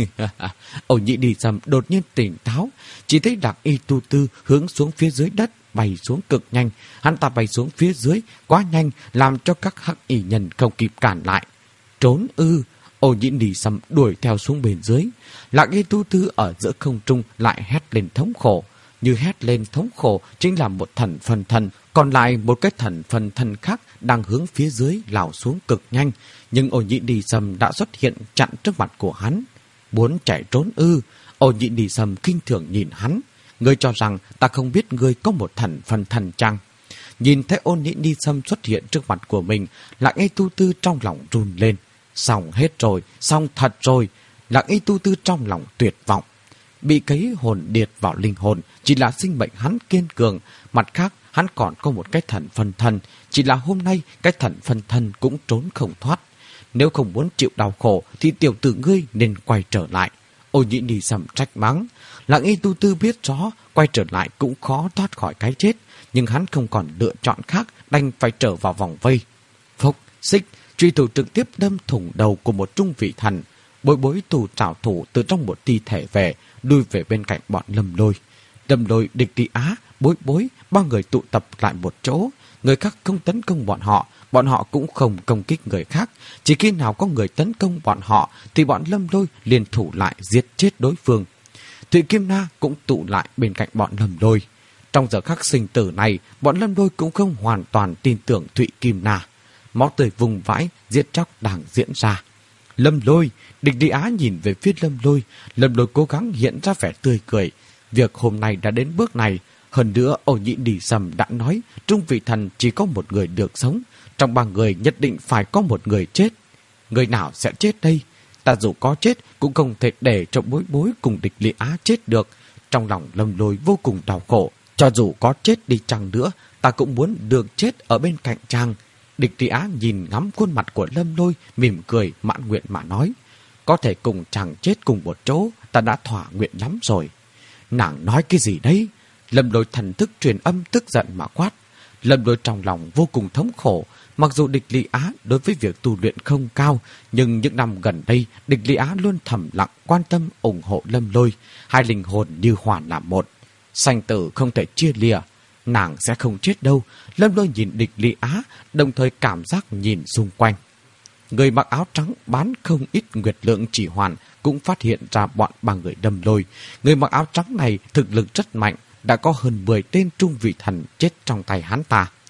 Ô Nhĩ Ni Sâm đột nhiên tỉnh táo, chỉ thấy Đặng Y Tu Tư hướng xuống phía dưới đất, bay xuống cực nhanh. Hắn ta bay xuống phía dưới quá nhanh, làm cho các hắc y nhân không kịp cản lại. Trốn ư? Ô Nhĩ Ni Sâm đuổi theo xuống bên dưới. Đặng Y Tu Tư ở giữa không trung lại hét lên thống khổ. Như hét lên thống khổ chính là một thần phân thân, còn lại một cái thần phân thân khác đang hướng phía dưới lao xuống cực nhanh. Nhưng Ô Nhĩ Ni Sâm đã xuất hiện chặn trước mặt của hắn. Muốn chạy trốn ư? Ô Nhĩ Ni Sâm kinh thường nhìn hắn. Ngươi cho rằng ta không biết ngươi có một thần phân thân chăng? Nhìn thấy Ô Nhĩ Ni Sâm xuất hiện trước mặt của mình, Lặng Y Tu Tư trong lòng run lên. Xong hết rồi, xong thật rồi. Lặng Y Tu Tư trong lòng tuyệt vọng. Bị cấy hồn điệt vào linh hồn chỉ là sinh mệnh hắn kiên cường. Mặt khác, hắn còn có một cái thần phân thân. Chỉ là hôm nay cái thần phân thân cũng trốn không thoát. Nếu không muốn chịu đau khổ thì tiểu tử ngươi nên quay trở lại. Ô Nhĩ Ni Sâm trách mắng. Lặng Y Tu Tư biết rõ quay trở lại cũng khó thoát khỏi cái chết, nhưng hắn không còn lựa chọn khác, đành phải trở vào vòng vây. Phốc, xích, truy thủ trực tiếp đâm thủng đầu của một trung vị thần. Bối bối tù trảo thủ từ trong một thi thể về, lui về bên cạnh bọn Lâm Lôi. Lâm Lôi, Địch Lý Á, bối bối, ba người tụ tập lại một chỗ. Người khác không tấn công bọn họ, bọn họ cũng không công kích người khác. Chỉ khi nào có người tấn công bọn họ thì bọn Lâm Lôi liền thủ lại giết chết đối phương. Thụy Kim Na cũng tụ lại bên cạnh bọn Lâm Lôi. Trong giờ khắc sinh tử này, bọn Lâm Lôi cũng không hoàn toàn tin tưởng Thụy Kim Na. Máu tươi vùng vãi, giết chóc đang diễn ra. Lâm Lôi, Địch Lý Á nhìn về phía Lâm Lôi. Lâm Lôi cố gắng hiện ra vẻ tươi cười. Việc hôm nay đã đến bước này. Hơn nữa, Ô Nhĩ Ni Sâm đã nói trung vị thần chỉ có một người được sống. Trong ba người nhất định phải có một người chết. Người nào sẽ chết đây? Ta dù có chết cũng không thể để cho bối bối cùng Địch Lý Á chết được. Trong lòng Lâm Lôi vô cùng đau khổ. Cho dù có chết đi chăng nữa, ta cũng muốn được chết ở bên cạnh chàng. Địch Lý Á nhìn ngắm khuôn mặt của Lâm Lôi, mỉm cười mãn nguyện mà nói. Có thể cùng chàng chết cùng một chỗ, ta đã thỏa nguyện lắm rồi. Nàng nói cái gì đấy? Lâm Lôi thần thức truyền âm tức giận mà quát. Lâm Lôi trong lòng vô cùng thống khổ. Mặc dù Địch Lý Á đối với việc tu luyện không cao, nhưng những năm gần đây, Địch Lý Á luôn thầm lặng quan tâm ủng hộ Lâm Lôi. Hai linh hồn như hoàn làm một. Sanh tử không thể chia lìa. Nàng sẽ không chết đâu. Lâm Lôi nhìn Địch Lý Á, đồng thời cảm giác nhìn xung quanh. Người mặc áo trắng bán không ít nguyệt lượng chỉ hoàn cũng phát hiện ra bọn ba người Lâm Lôi. Người mặc áo trắng này thực lực rất mạnh, đã có hơn mười tên trung vị thần chết trong tay hắn ta.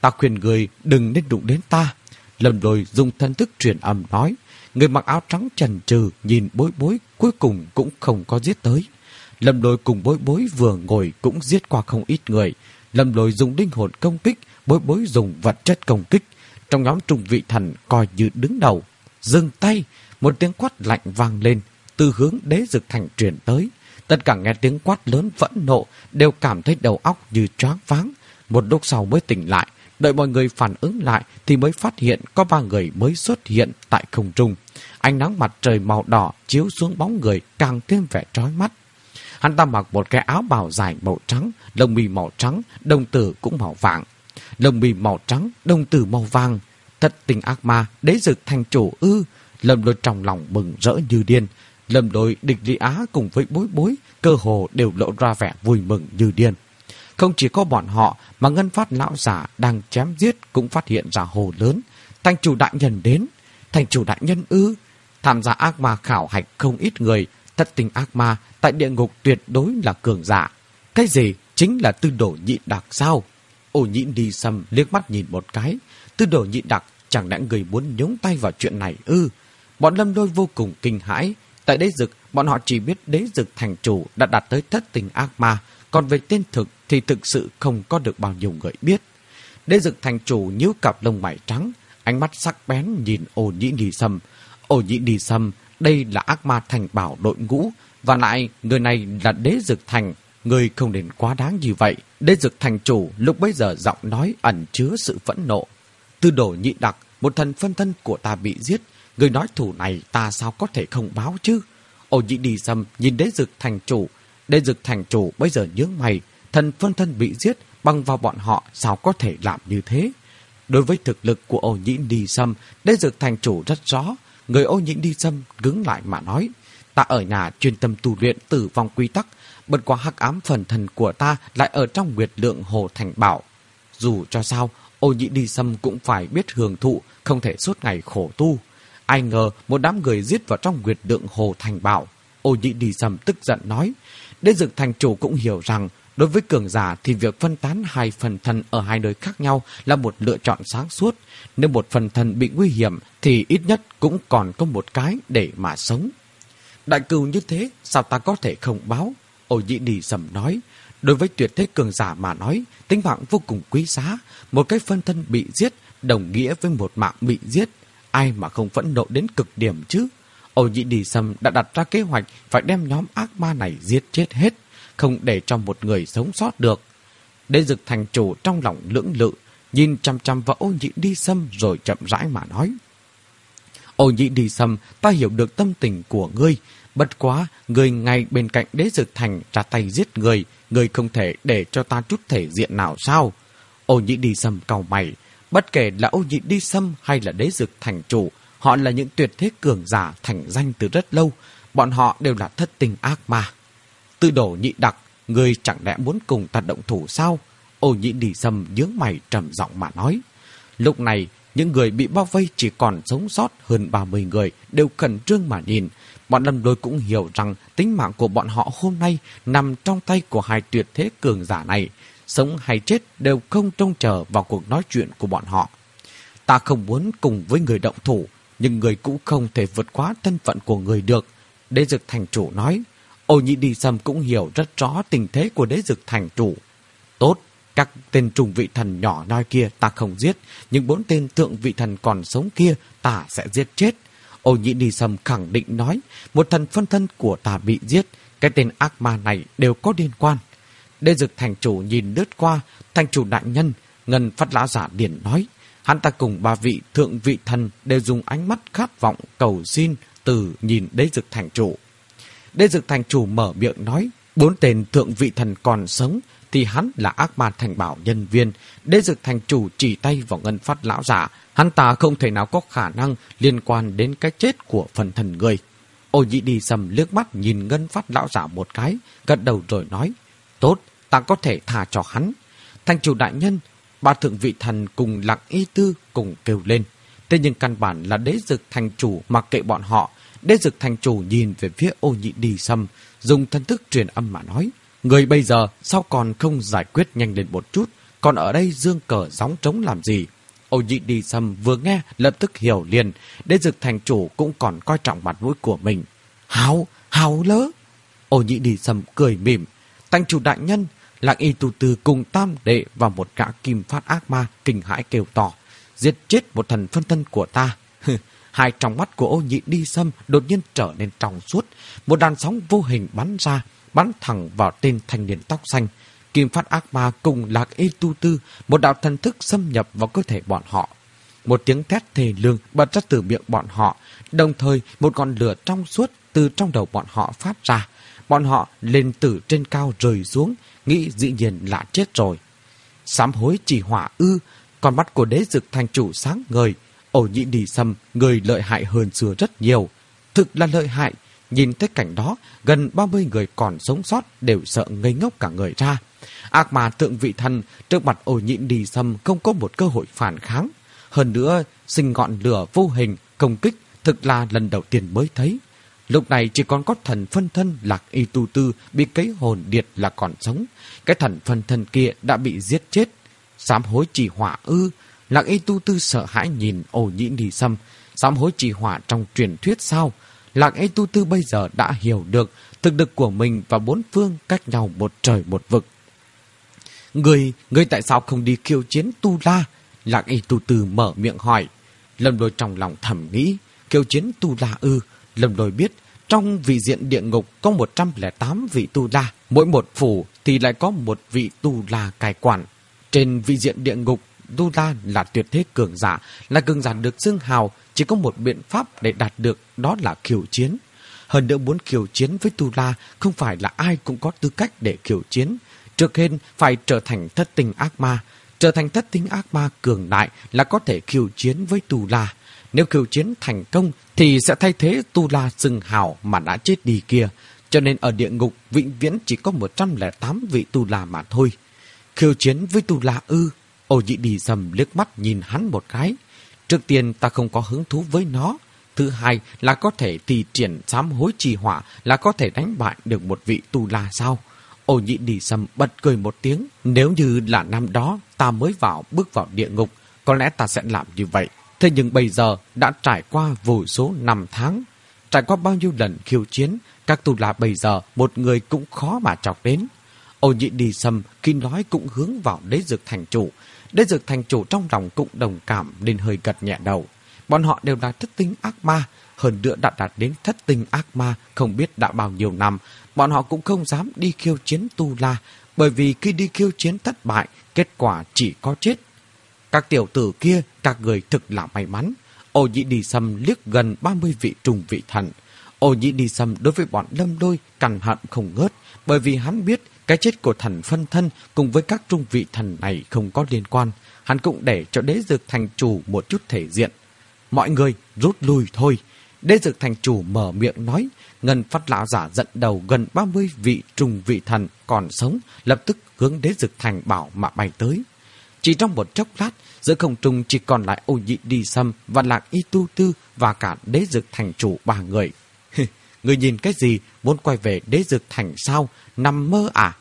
ta khuyên người đừng nên đụng đến ta. Lâm Lôi dùng thân thức truyền âm nói. Người mặc áo trắng chần chừ nhìn Bối Bối, cuối cùng cũng không có giết tới. Lâm Lôi cùng Bối Bối vừa ngồi cũng giết qua không ít người. Lâm Lôi dùng linh hồn công kích, Bối Bối dùng vật chất công kích. Trong nhóm Trung Vị Thần coi như đứng đầu. Dừng tay, một tiếng quát lạnh vang lên, từ hướng Đế Dực Thành truyền tới. Tất cả nghe tiếng quát lớn phẫn nộ, đều cảm thấy đầu óc như choáng váng. Một lúc sau mới tỉnh lại, đợi mọi người phản ứng lại thì mới phát hiện có ba người mới xuất hiện tại không trung. Ánh nắng mặt trời màu đỏ chiếu xuống bóng người càng thêm vẻ trói mắt. Hắn ta mặc một cái áo bào dài màu trắng, lông mi màu trắng, đồng tử cũng màu vàng. Lông mi màu trắng, đồng tử màu vàng. Thất tình ác ma, Đế Dực Thành chủ ư? Lâm Lôi trong lòng mừng rỡ như điên. Lâm Lôi, Địch Lý Á cùng với Bối Bối cơ hồ đều lộ ra vẻ vui mừng như điên. Không chỉ có bọn họ mà Ngân Phát lão giả đang chém giết cũng phát hiện ra hồ lớn. Thành chủ đại nhân đến. Thành chủ đại nhân ư? Tham gia ác ma khảo hạch không ít người. Thất tình ác ma tại địa ngục tuyệt đối là cường giả. Cái gì? Chính là Tư Đồ Nhị Đặc sao? Ô Nhĩ Ni Sâm liếc mắt nhìn một cái. Tư Đồ Nhị Đặc chẳng lẽ người muốn nhúng tay vào chuyện này ư? Bọn Lâm Lôi vô cùng kinh hãi. Tại Đế Dực, bọn họ chỉ biết Đế Dực Thành chủ đã đạt tới thất tình ác ma, còn về tên thực thì thực sự không có được bao nhiêu người biết. Đế Dực Thành chủ nhíu cặp lông mày trắng, ánh mắt sắc bén nhìn Ô Nhĩ Ni Sâm. Ô Nhĩ Ni Sâm, đây là ác ma thành bảo đội ngũ, và lại người này là Đế Dực Thành, người không nên quá đáng như vậy. Đế Dực Thành chủ lúc bấy giờ giọng nói ẩn chứa sự phẫn nộ. Tư Đồ Nhị Đặc, một thần phân thân của ta bị giết, người nói thủ này ta sao có thể không báo chứ? Ô Nhĩ Ni Sâm nhìn Đế Dực Thành chủ. Đế Dực Thành chủ bây giờ nhướng mày, thần phân thân bị giết, bằng vào bọn họ sao có thể làm như thế? Đối với thực lực của Ô Nhĩ Ni Sâm, Đế Dực Thành chủ rất rõ. Người Ô Nhĩ Ni Sâm cứng lại mà nói, ta ở nhà chuyên tâm tu luyện tử vong quy tắc, bất quá hắc ám phần thần của ta lại ở trong Nguyệt Lượng Hồ Thành Bảo. Dù cho sao, Ô Nhĩ Ni Sâm cũng phải biết hưởng thụ, không thể suốt ngày khổ tu. Ai ngờ một đám người giết vào trong Nguyệt Lượng Hồ Thành Bảo. Ô Nhĩ Ni Sâm tức giận nói. Đế Dực Thành chủ cũng hiểu rằng đối với cường giả thì việc phân tán hai phần thân ở hai nơi khác nhau là một lựa chọn sáng suốt. Nếu một phần thân bị nguy hiểm thì ít nhất cũng còn có một cái để mà sống. Đại cừu như thế sao ta có thể không báo? Ô Nhĩ Ni Sâm nói. Đối với tuyệt thế cường giả mà nói, tính mạng vô cùng quý giá. Một cái phân thân bị giết đồng nghĩa với một mạng bị giết. Ai mà không phẫn nộ đến cực điểm chứ? Ô Nhĩ Ni Sâm đã đặt ra kế hoạch phải đem nhóm ác ma này giết chết hết, không để cho một người sống sót được. Đế Dực Thành chủ trong lòng lưỡng lự, nhìn chăm chăm vào Ô Nhĩ Ni Sâm rồi chậm rãi mà nói. Ô Nhĩ Ni Sâm, ta hiểu được tâm tình của ngươi, bất quá người ngay bên cạnh Đế Dực Thành ra tay giết người, người không thể để cho ta chút thể diện nào sao? Ô Nhĩ Ni Sâm cau mày. Bất kể là Ô Nhĩ Ni Sâm hay là Đế Dực Thành chủ, họ là những tuyệt thế cường giả thành danh từ rất lâu. Bọn họ đều là thất tình ác ma. Tư Đồ Nhị Đặc, người chẳng lẽ muốn cùng ta động thủ sao? Ô Nhĩ Ni Sâm nhướng mày trầm giọng mà nói. Lúc này, những người bị bao vây chỉ còn sống sót hơn ba mươi người đều khẩn trương mà nhìn. Bọn Lâm Lôi cũng hiểu rằng tính mạng của bọn họ hôm nay nằm trong tay của hai tuyệt thế cường giả này. Sống hay chết đều không trông chờ vào cuộc nói chuyện của bọn họ. Ta không muốn cùng với người động thủ, nhưng người cũng không thể vượt quá thân phận của người được. Đế Dực Thành chủ nói. Ô Nhĩ Ni Sâm cũng hiểu rất rõ tình thế của Đế Dực Thành chủ. Tốt, các tên trùng vị thần nhỏ nhoi kia ta không giết, nhưng bốn tên thượng vị thần còn sống kia ta sẽ giết chết. Ô Nhĩ Ni Sâm khẳng định nói, một thần phân thân của ta bị giết, cái tên ác ma này đều có liên quan. Đế Dực Thành chủ nhìn lướt qua, thành chủ đại nhân, Ngân Phát lão giả liền nói, hắn ta cùng ba vị thượng vị thần đều dùng ánh mắt khát vọng cầu xin từ nhìn Đế Dực Thành chủ. Đế Dực Thành chủ mở miệng nói, bốn tên thượng vị thần còn sống thì hắn là ác ma thành bảo nhân viên. Đế Dực Thành chủ chỉ tay vào Ngân Phát lão giả, hắn ta không thể nào có khả năng liên quan đến cái chết của phần thần người. Ô Nhĩ Ni Sâm liếc mắt nhìn Ngân Phát lão giả một cái, gật đầu rồi nói, tốt, ta có thể tha cho hắn. Thành chủ đại nhân, ba thượng vị thần cùng Lặng Y Tư cùng kêu lên. Thế nhưng căn bản là Đế Dực Thành chủ mặc kệ bọn họ. Đế Dực Thành chủ nhìn về phía Ô Nhĩ Ni Sâm, dùng thân thức truyền âm mà nói, người bây giờ sao còn không giải quyết nhanh lên một chút, còn ở đây dương cờ gióng trống làm gì? Ô Nhị Đi Sâm vừa nghe lập tức hiểu liền, Đế Dực thành chủ cũng còn coi trọng mặt mũi của mình. Hào, hào lỡ! Ô Nhị Đi Sâm cười mỉm. Thành chủ đại nhân, Lạc Y Tu Tư cùng tam đệ và một gã kim phát ác ma kinh hãi kêu to. Giết chết một thần phân thân của ta. Hai trong mắt của Ô Nhị Đi Sâm đột nhiên trở nên trong suốt. Một đàn sóng vô hình bắn ra, bắn thẳng vào tên thanh niên tóc xanh. Kim phát ác ma cùng Lạc Y Tu Tư, một đạo thần thức xâm nhập vào cơ thể bọn họ. Một tiếng thét thề lương bật ra từ miệng bọn họ, đồng thời một ngọn lửa trong suốt từ trong đầu bọn họ phát ra. Bọn họ lên từ trên cao rơi xuống, nghĩ dĩ nhiên là chết rồi. Sám hối chỉ hỏa ư? Con mắt của Đế Dực thành chủ sáng ngời. Ô Nhị Đi Sâm, người lợi hại hơn xưa rất nhiều. Thực là lợi hại. Nhìn thấy cảnh đó, gần ba mươi người còn sống sót đều sợ ngây ngốc cả người ra. Ác ma tượng vị thần trước mặt Ô Nhị Đi Sâm không có một cơ hội phản kháng. Hơn nữa, sinh ngọn lửa vô hình công kích thực là lần đầu tiên mới thấy. Lúc này chỉ còn có thần phân thân Lạc Y Tu Tư bị cấy hồn điệt là còn sống. Cái thần phân thân kia đã bị giết chết. Sám hối chỉ hỏa ư? Lạc Y Tu Tư sợ hãi nhìn Ô Nhị Đi Sâm. Sám hối chỉ hỏa trong truyền thuyết sao? Lạc Y Tu Tư bây giờ đã hiểu được thực lực của mình và bốn phương cách nhau một trời một vực. Người, người tại sao không đi khiêu chiến Tu La? Lạc Y Tu Tư mở miệng hỏi. Lâm Lôi trong lòng thầm nghĩ, khiêu chiến Tu La ư? Lâm Lôi biết, trong vị diện địa ngục có một trăm lẻ tám vị Tu La, mỗi một phủ thì lại có một vị Tu La cai quản. Trên vị diện địa ngục, Tu La là tuyệt thế cường giả, là cường giả được xưng hào, chỉ có một biện pháp để đạt được, đó là khiêu chiến. Hơn nữa muốn khiêu chiến với Tu La không phải là ai cũng có tư cách để khiêu chiến. Trước hết phải trở thành thất tinh ác ma. Trở thành thất tinh ác ma cường đại là có thể khiêu chiến với Tu La. Nếu khiêu chiến thành công thì sẽ thay thế Tu La xưng hào mà đã chết đi kia. Cho nên ở địa ngục vĩnh viễn chỉ có một trăm lẻ tám vị Tu La mà thôi. Khiêu chiến với Tu La ư? Ô Nhị Đi Sâm liếc mắt nhìn hắn một cái. Trước tiên ta không có hứng thú với nó. Thứ hai là có thể thi triển sám hối trì hỏa là có thể đánh bại được một vị Tu La sao? Ô Nhị Đi Sâm bật cười một tiếng. Nếu như là năm đó ta mới vào bước vào địa ngục, có lẽ ta sẽ làm như vậy. Thế nhưng bây giờ đã trải qua vô số năm tháng. Trải qua bao nhiêu lần khiêu chiến, các Tu La bây giờ một người cũng khó mà chọc đến. Ô Nhị Đi Sâm khi nói cũng hướng vào Đế Dực thành chủ. Đế Dực thành chủ trong lòng cũng đồng cảm nên hơi gật nhẹ đầu. Bọn họ đều là thất tinh ác ma, hơn nữa đã đạt đến thất tinh ác ma không biết đã bao nhiêu năm. Bọn họ cũng không dám đi khiêu chiến Tu La, bởi vì khi đi khiêu chiến thất bại, kết quả chỉ có chết. Các tiểu tử kia, các người thực là may mắn. Ô Nhị Đi Sâm liếc gần ba mươi vị trùng vị thần. Ô Nhị Đi Sâm đối với bọn Lâm Lôi cằn hận không ngớt, bởi vì hắn biết cái chết của thần phân thân cùng với các trung vị thần này không có liên quan. Hắn cũng để cho Đế Dực thành chủ một chút thể diện. Mọi người rút lui thôi. Đế Dực thành chủ mở miệng nói. Ngân Phát lão giả dẫn đầu gần ba mươi vị trùng vị thần còn sống, lập tức hướng Đế Dực thành bảo mà bay tới. Chỉ trong một chốc lát, giữa không trung chỉ còn lại Ô Nhị Đi Sâm và Lạc Y Tu Tư và cả Đế Dực thành chủ ba người. Người nhìn cái gì, muốn quay về Đế Dực thành sao? Nằm mơ à?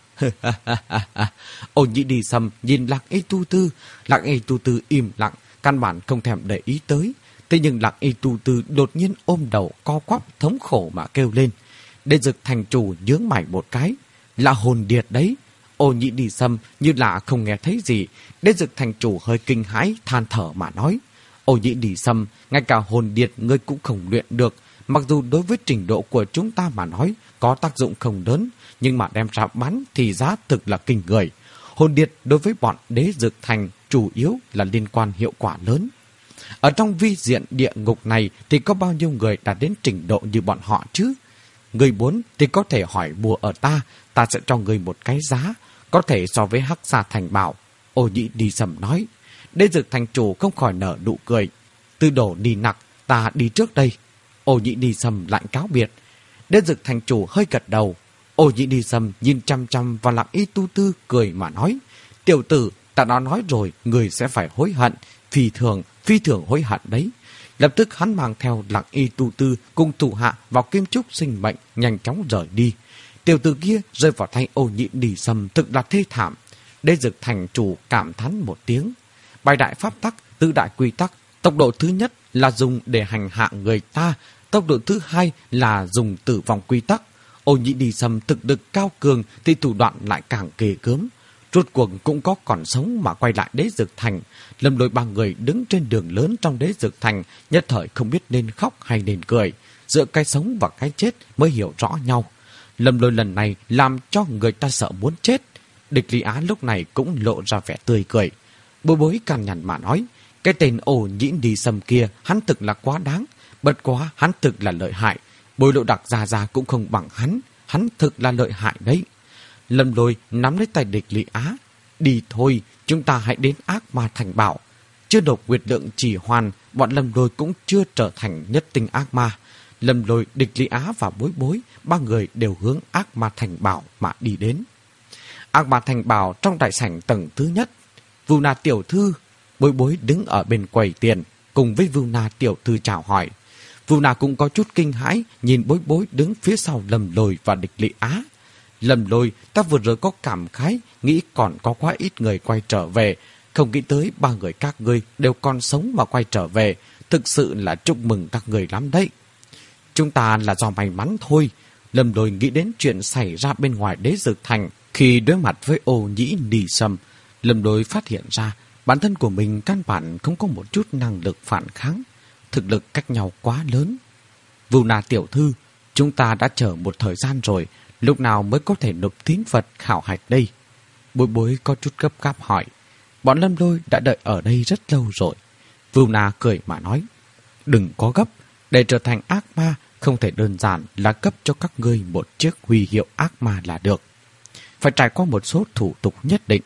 Ô Nhị Đi Sâm nhìn Lạc Y Tu Tư. Lạc Y Tu Tư im lặng, căn bản không thèm để ý tới. Thế nhưng Lạc Y Tu Tư đột nhiên ôm đầu co quắp thống khổ mà kêu lên. Đế Dực thành chủ nhướng mày một cái. Là hồn điệt đấy. Ô Nhị Đi Sâm như là không nghe thấy gì. Đế Dực thành chủ hơi kinh hãi than thở mà nói. Ô Nhị Đi Sâm, ngay cả hồn điệt ngươi cũng không luyện được. Mặc dù đối với trình độ của chúng ta mà nói có tác dụng không lớn, nhưng mà đem ra bắn thì giá thực là kinh người. Hồn điệt đối với bọn Đế Dực thành chủ yếu là liên quan hiệu quả lớn. Ở trong vi diện địa ngục này thì có bao nhiêu người đã đến trình độ như bọn họ chứ? Người muốn thì có thể hỏi mua ở ta, ta sẽ cho người một cái giá, có thể so với Hắc Sa Thành Bảo. Ô Nhị Đi Sâm nói. Đế Dực thành chủ không khỏi nở nụ cười. Tư đồ đi nặc, ta đi trước đây. Ô Nhị Đi Sâm lại cáo biệt. Đế Dực thành chủ hơi gật đầu. Ô Nhị Đi Sâm nhìn chăm chăm vào Lạc Y Tu Tư cười mà nói. Tiểu tử, ta đã nói rồi, người sẽ phải hối hận. Phi thường, phi thường hối hận đấy. Lập tức hắn mang theo Lạc Y Tu Tư cùng thủ hạ vào kim trúc sinh mệnh, nhanh chóng rời đi. Tiểu tử kia rơi vào tay Ô Nhị Đi Sâm thực là thê thảm. Đế Dực thành chủ cảm thán một tiếng. Bài đại pháp tắc, tứ đại quy tắc, tốc độ thứ nhất là dùng để hành hạ người ta, tốc độ thứ hai là dùng tử vong quy tắc. Ô Nhĩ Ni Sâm thực lực cao cường thì thủ đoạn lại càng ghê gớm. Rốt cuộc cũng có còn sống mà quay lại Đế Dực thành. Lâm Lôi ba người đứng trên đường lớn trong Đế Dực thành, nhất thời không biết nên khóc hay nên cười. Giữa cái sống và cái chết mới hiểu rõ nhau. Lâm Lôi lần này làm cho người ta sợ muốn chết. Địch Lý Á lúc này cũng lộ ra vẻ tươi cười. Bối Bối cằn nhằn mà nói, cái tên Ô Nhĩ Ni Sâm kia hắn thực là quá đáng. Bất quá hắn thực là lợi hại. Bối Lộ Đặc già già cũng không bằng hắn. Hắn thực là lợi hại đấy. Lâm Lôi nắm lấy tay Địch Lý Á. Đi thôi, chúng ta hãy đến Ác Ma Thành Bảo. Chưa độc nguyệt lượng chỉ hoàn, bọn Lâm Lôi cũng chưa trở thành nhất tinh ác ma. Lâm Lôi, Địch Lý Á và Bối Bối, ba người đều hướng Ác Ma Thành Bảo mà đi đến. Ác Ma Thành Bảo trong đại sảnh tầng thứ nhất. Vưu Na tiểu thư, Bối Bối đứng ở bên quầy tiền, cùng với Vưu Na tiểu thư chào hỏi. Vưu Na cũng có chút kinh hãi, nhìn Bối Bối đứng phía sau Lâm Lôi và Địch Lý Á. Lâm Lôi, ta vừa rồi có cảm khái, nghĩ còn có quá ít người quay trở về. Không nghĩ tới ba người các ngươi đều còn sống mà quay trở về. Thực sự là chúc mừng các người lắm đấy. Chúng ta là do may mắn thôi. Lâm Lôi nghĩ đến chuyện xảy ra bên ngoài Đế Dực thành. Khi đối mặt với Ô Nhĩ Ni Sâm, Lâm Lôi phát hiện ra bản thân của mình căn bản không có một chút năng lực phản kháng. Thực lực cách nhau quá lớn. Vưu Na tiểu thư, chúng ta đã chờ một thời gian rồi. Lúc nào mới có thể nộp tín vật khảo hạch đây? Bối Bối có chút gấp gáp hỏi. Bọn Lâm Lôi đã đợi ở đây rất lâu rồi. Vưu Na cười mà nói, đừng có gấp. Để trở thành ác ma không thể đơn giản là cấp cho các ngươi một chiếc huy hiệu ác ma là được. Phải trải qua một số thủ tục nhất định.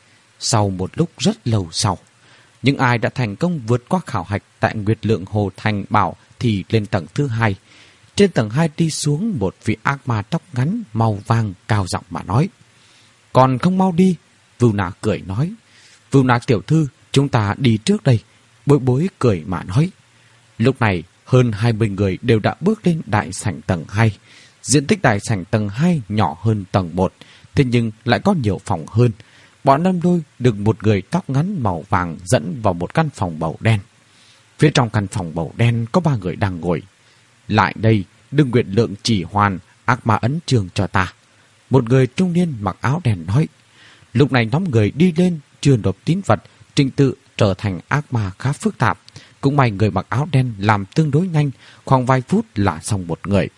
Sau một lúc rất lâu sau, những ai đã thành công vượt qua khảo hạch tại Nguyệt Lượng Hồ Thành Bảo thì lên tầng thứ hai. Trên tầng hai đi xuống một vị ác ma tóc ngắn màu vàng cao giọng mà nói. Còn không mau đi, Vưu Na cười nói. Vưu Na tiểu thư, chúng ta đi trước đây. Bối Bối cười mà nói. Lúc này, hơn hai mươi người đều đã bước lên đại sảnh tầng hai. Diện tích đại sảnh tầng hai nhỏ hơn tầng một, thế nhưng lại có nhiều phòng hơn. Bọn Lâm Lôi được một người tóc ngắn màu vàng dẫn vào một căn phòng màu đen. Phía trong căn phòng màu đen có ba người đang ngồi. Lại đây, đừng nguyện lượng chỉ hoàn, ác ma ấn chương cho ta. Một người trung niên mặc áo đen nói. Lúc này nhóm người đi lên chưa nộp tín vật, trình tự trở thành ác ma khá phức tạp. Cũng may người mặc áo đen làm tương đối nhanh, khoảng vài phút là xong một người.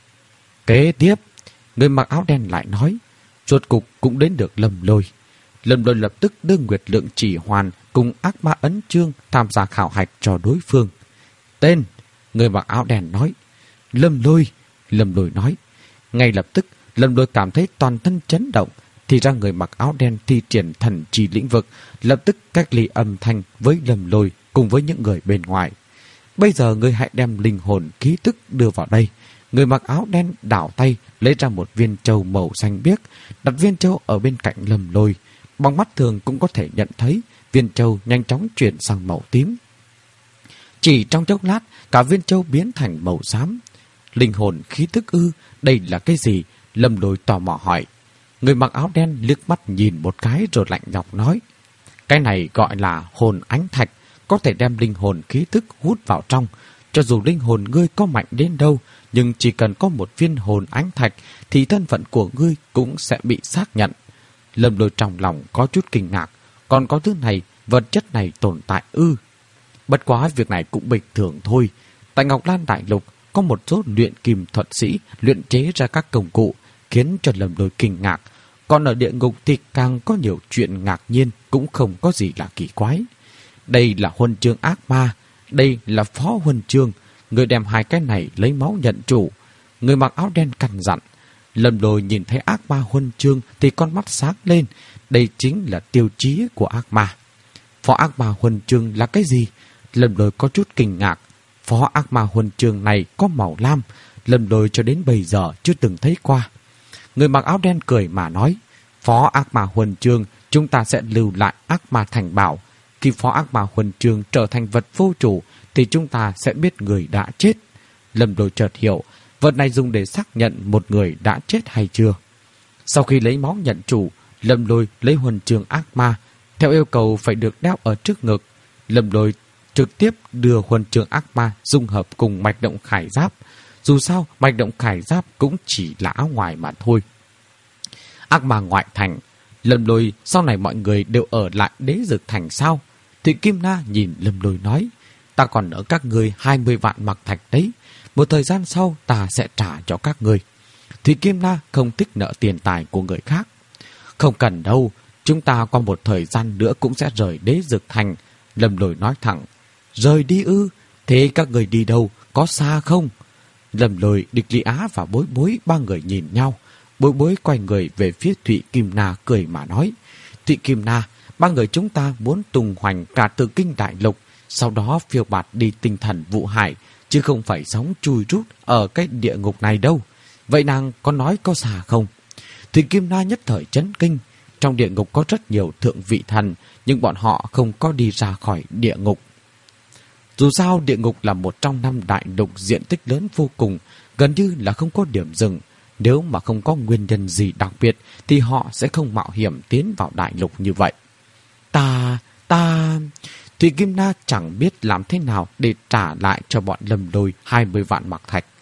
Kế tiếp, người mặc áo đen lại nói. Rốt cục cũng đến được Lâm Lôi. Lâm Lôi lập tức đưa nguyệt lượng chỉ hoàn cùng ác ma ấn chương tham gia khảo hạch cho đối phương. Tên, người mặc áo đen nói. Lâm Lôi, Lâm Lôi nói. Ngay lập tức, Lâm Lôi cảm thấy toàn thân chấn động. Thì ra người mặc áo đen thi triển thần trì lĩnh vực, lập tức cách ly âm thanh với Lâm Lôi cùng với những người bên ngoài. Bây giờ người hãy đem linh hồn khí tức đưa vào đây. Người mặc áo đen đảo tay lấy ra một viên châu màu xanh biếc, đặt viên châu ở bên cạnh Lâm Lôi. Bằng mắt thường cũng có thể nhận thấy viên châu nhanh chóng chuyển sang màu tím. Chỉ trong chốc lát, cả viên châu biến thành màu xám. Linh hồn khí tức ư, đây là cái gì? Lâm Lôi tò mò hỏi. Người mặc áo đen liếc mắt nhìn một cái rồi lạnh nhọc nói. Cái này gọi là hồn ánh thạch, có thể đem linh hồn khí tức hút vào trong. Cho dù linh hồn ngươi có mạnh đến đâu, nhưng chỉ cần có một viên hồn ánh thạch thì thân phận của ngươi cũng sẽ bị xác nhận. Lâm Lôi trong lòng có chút kinh ngạc. Còn có thứ này, vật chất này tồn tại ư? Bất quá việc này cũng bình thường thôi. Tại Ngọc Lan Đại Lục có một số luyện kim thuật sĩ luyện chế ra các công cụ, khiến cho Lâm Lôi kinh ngạc. Còn ở địa ngục thì càng có nhiều chuyện ngạc nhiên, cũng không có gì là kỳ quái. Đây là huân chương ác ma, đây là phó huân chương. Người đem hai cái này lấy máu nhận chủ. Người mặc áo đen căn dặn. Lâm Lôi nhìn thấy ác ma huân chương thì con mắt sáng lên. Đây chính là tiêu chí của ác ma. Phó ác ma huân chương là cái gì? Lâm Lôi có chút kinh ngạc. Phó ác ma huân chương này có màu lam. Lâm Lôi cho đến bây giờ chưa từng thấy qua. Người mặc áo đen cười mà nói. Phó ác ma huân chương chúng ta sẽ lưu lại ác ma thành bảo. Khi phó ác ma huân chương trở thành vật vô chủ thì chúng ta sẽ biết người đã chết. Lâm Lôi chợt hiểu, vật này dùng để xác nhận một người đã chết hay chưa. Sau khi lấy máu nhận chủ, Lâm Lôi lấy huân chương ác ma, theo yêu cầu phải được đeo ở trước ngực. Lâm Lôi trực tiếp đưa huân chương ác ma dung hợp cùng mạch động khải giáp. Dù sao, mạch động khải giáp cũng chỉ là áo ngoài mà thôi. Ác ma ngoại thành. Lâm Lôi, sau này mọi người đều ở lại Đế Dực Thành sao? Thụy Kim Na nhìn Lâm Lôi nói, ta còn nợ các người hai mươi vạn mặc thạch đấy. Một thời gian sau ta sẽ trả cho các người. Thụy Kim Na không thích nợ tiền tài của người khác. Không cần đâu, chúng ta qua một thời gian nữa cũng sẽ rời Đế Dực Thành. Lâm Lôi nói thẳng, rời đi ư? Thế các người đi đâu? Có xa không? Lâm Lôi, Địch Lý Á và Bối Bối ba người nhìn nhau. Bối Bối quay người về phía Thụy Kim Na cười mà nói, Thụy Kim Na, ba người chúng ta muốn tung hoành cả Tử Kinh Đại Lục, sau đó phiêu bạt đi tinh thần Vụ Hải, chứ không phải sống chui rút ở cái địa ngục này đâu. Vậy nàng có nói có xa không? Thụy Kim Na nhất thời chấn kinh. Trong địa ngục có rất nhiều thượng vị thần, nhưng bọn họ không có đi ra khỏi địa ngục. Dù sao địa ngục là một trong năm đại lục diện tích lớn vô cùng, gần như là không có điểm dừng. Nếu mà không có nguyên nhân gì đặc biệt thì họ sẽ không mạo hiểm tiến vào đại lục như vậy. Ta, ta... Thụy Kim Na chẳng biết làm thế nào để trả lại cho bọn Lâm Lôi hai mươi vạn mặc thạch.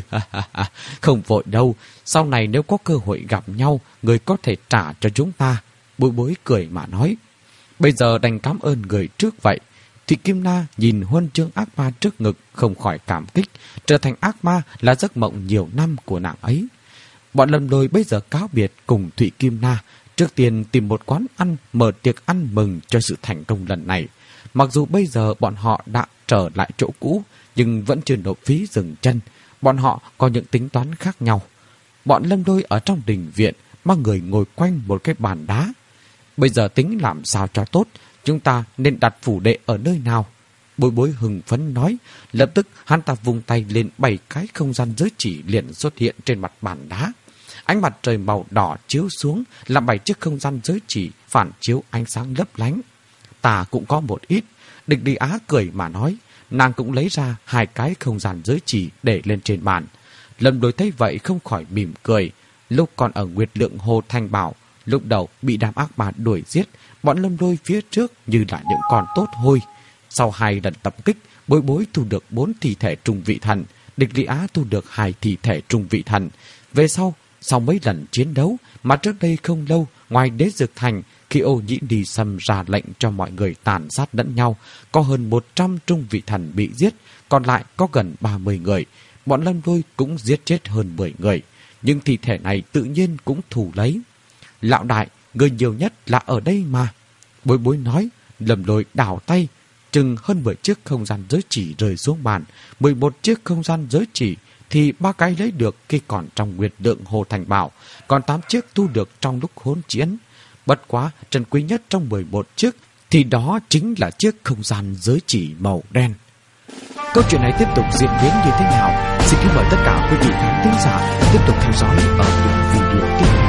Không vội đâu, sau này nếu có cơ hội gặp nhau, người có thể trả cho chúng ta. Bối Bối cười mà nói, bây giờ đành cảm ơn người trước vậy. Thụy Kim Na nhìn huân chương ác ma trước ngực không khỏi cảm kích, trở thành ác ma là giấc mộng nhiều năm của nàng ấy. Bọn Lâm Lôi bây giờ cáo biệt cùng Thụy Kim Na, trước tiên tìm một quán ăn mở tiệc ăn mừng cho sự thành công lần này. Mặc dù bây giờ bọn họ đã trở lại chỗ cũ, nhưng vẫn chưa nộp phí dừng chân. Bọn họ có những tính toán khác nhau. Bọn Lâm Lôi ở trong đình viện, ba người ngồi quanh một cái bàn đá. Bây giờ tính làm sao cho tốt, chúng ta nên đặt phủ đệ ở nơi nào? Bối Bối hưng phấn nói. Lập tức hắn ta vung tay lên, bảy cái không gian giới chỉ liền xuất hiện trên mặt bàn đá. Ánh mặt trời màu đỏ chiếu xuống, làm bảy chiếc không gian giới chỉ phản chiếu ánh sáng lấp lánh. Ta cũng có một ít. Địch Lý Á cười mà nói. Nàng cũng lấy ra hai cái không gian giới chỉ để lên trên bàn. Lâm Lôi thấy vậy không khỏi mỉm cười. Lúc còn ở Nguyệt Lượng Hồ Thanh Bảo, lúc đầu bị đám ác ma đuổi giết, bọn Lâm Lôi phía trước như là những con tốt hôi. Sau hai lần tập kích, Bối Bối thu được bốn thi thể trung vị thần, Địch Lý Á thu được hai thi thể trung vị thần. Về sau, sau mấy lần chiến đấu mà trước đây không lâu, ngoài Đế Dực Thành, khi Ô Nhĩ Đi Sâm ra lệnh cho mọi người tàn sát lẫn nhau, có hơn một trăm trung vị thần bị giết, còn lại có gần ba mươi người. Bọn Lâm Lôi cũng giết chết hơn mười người, nhưng thi thể này tự nhiên cũng thủ lấy. Lão đại, người nhiều nhất là ở đây mà. Bối Bối nói. Lâm Lôi đảo tay, chừng hơn mười chiếc không gian giới chỉ rơi xuống bàn. mười một chiếc không gian giới chỉ thì ba cái lấy được khi còn trong Nguyệt Lượng Hồ Thành Bảo, còn tám chiếc thu được trong lúc hỗn chiến. Bất quá, trân quý nhất trong mười một chiếc thì đó chính là chiếc không gian giới chỉ màu đen. Câu chuyện này tiếp tục diễn biến như thế nào? Xin kính mời tất cả quý vị khán thính giả tiếp tục theo dõi ở những video tiếp theo.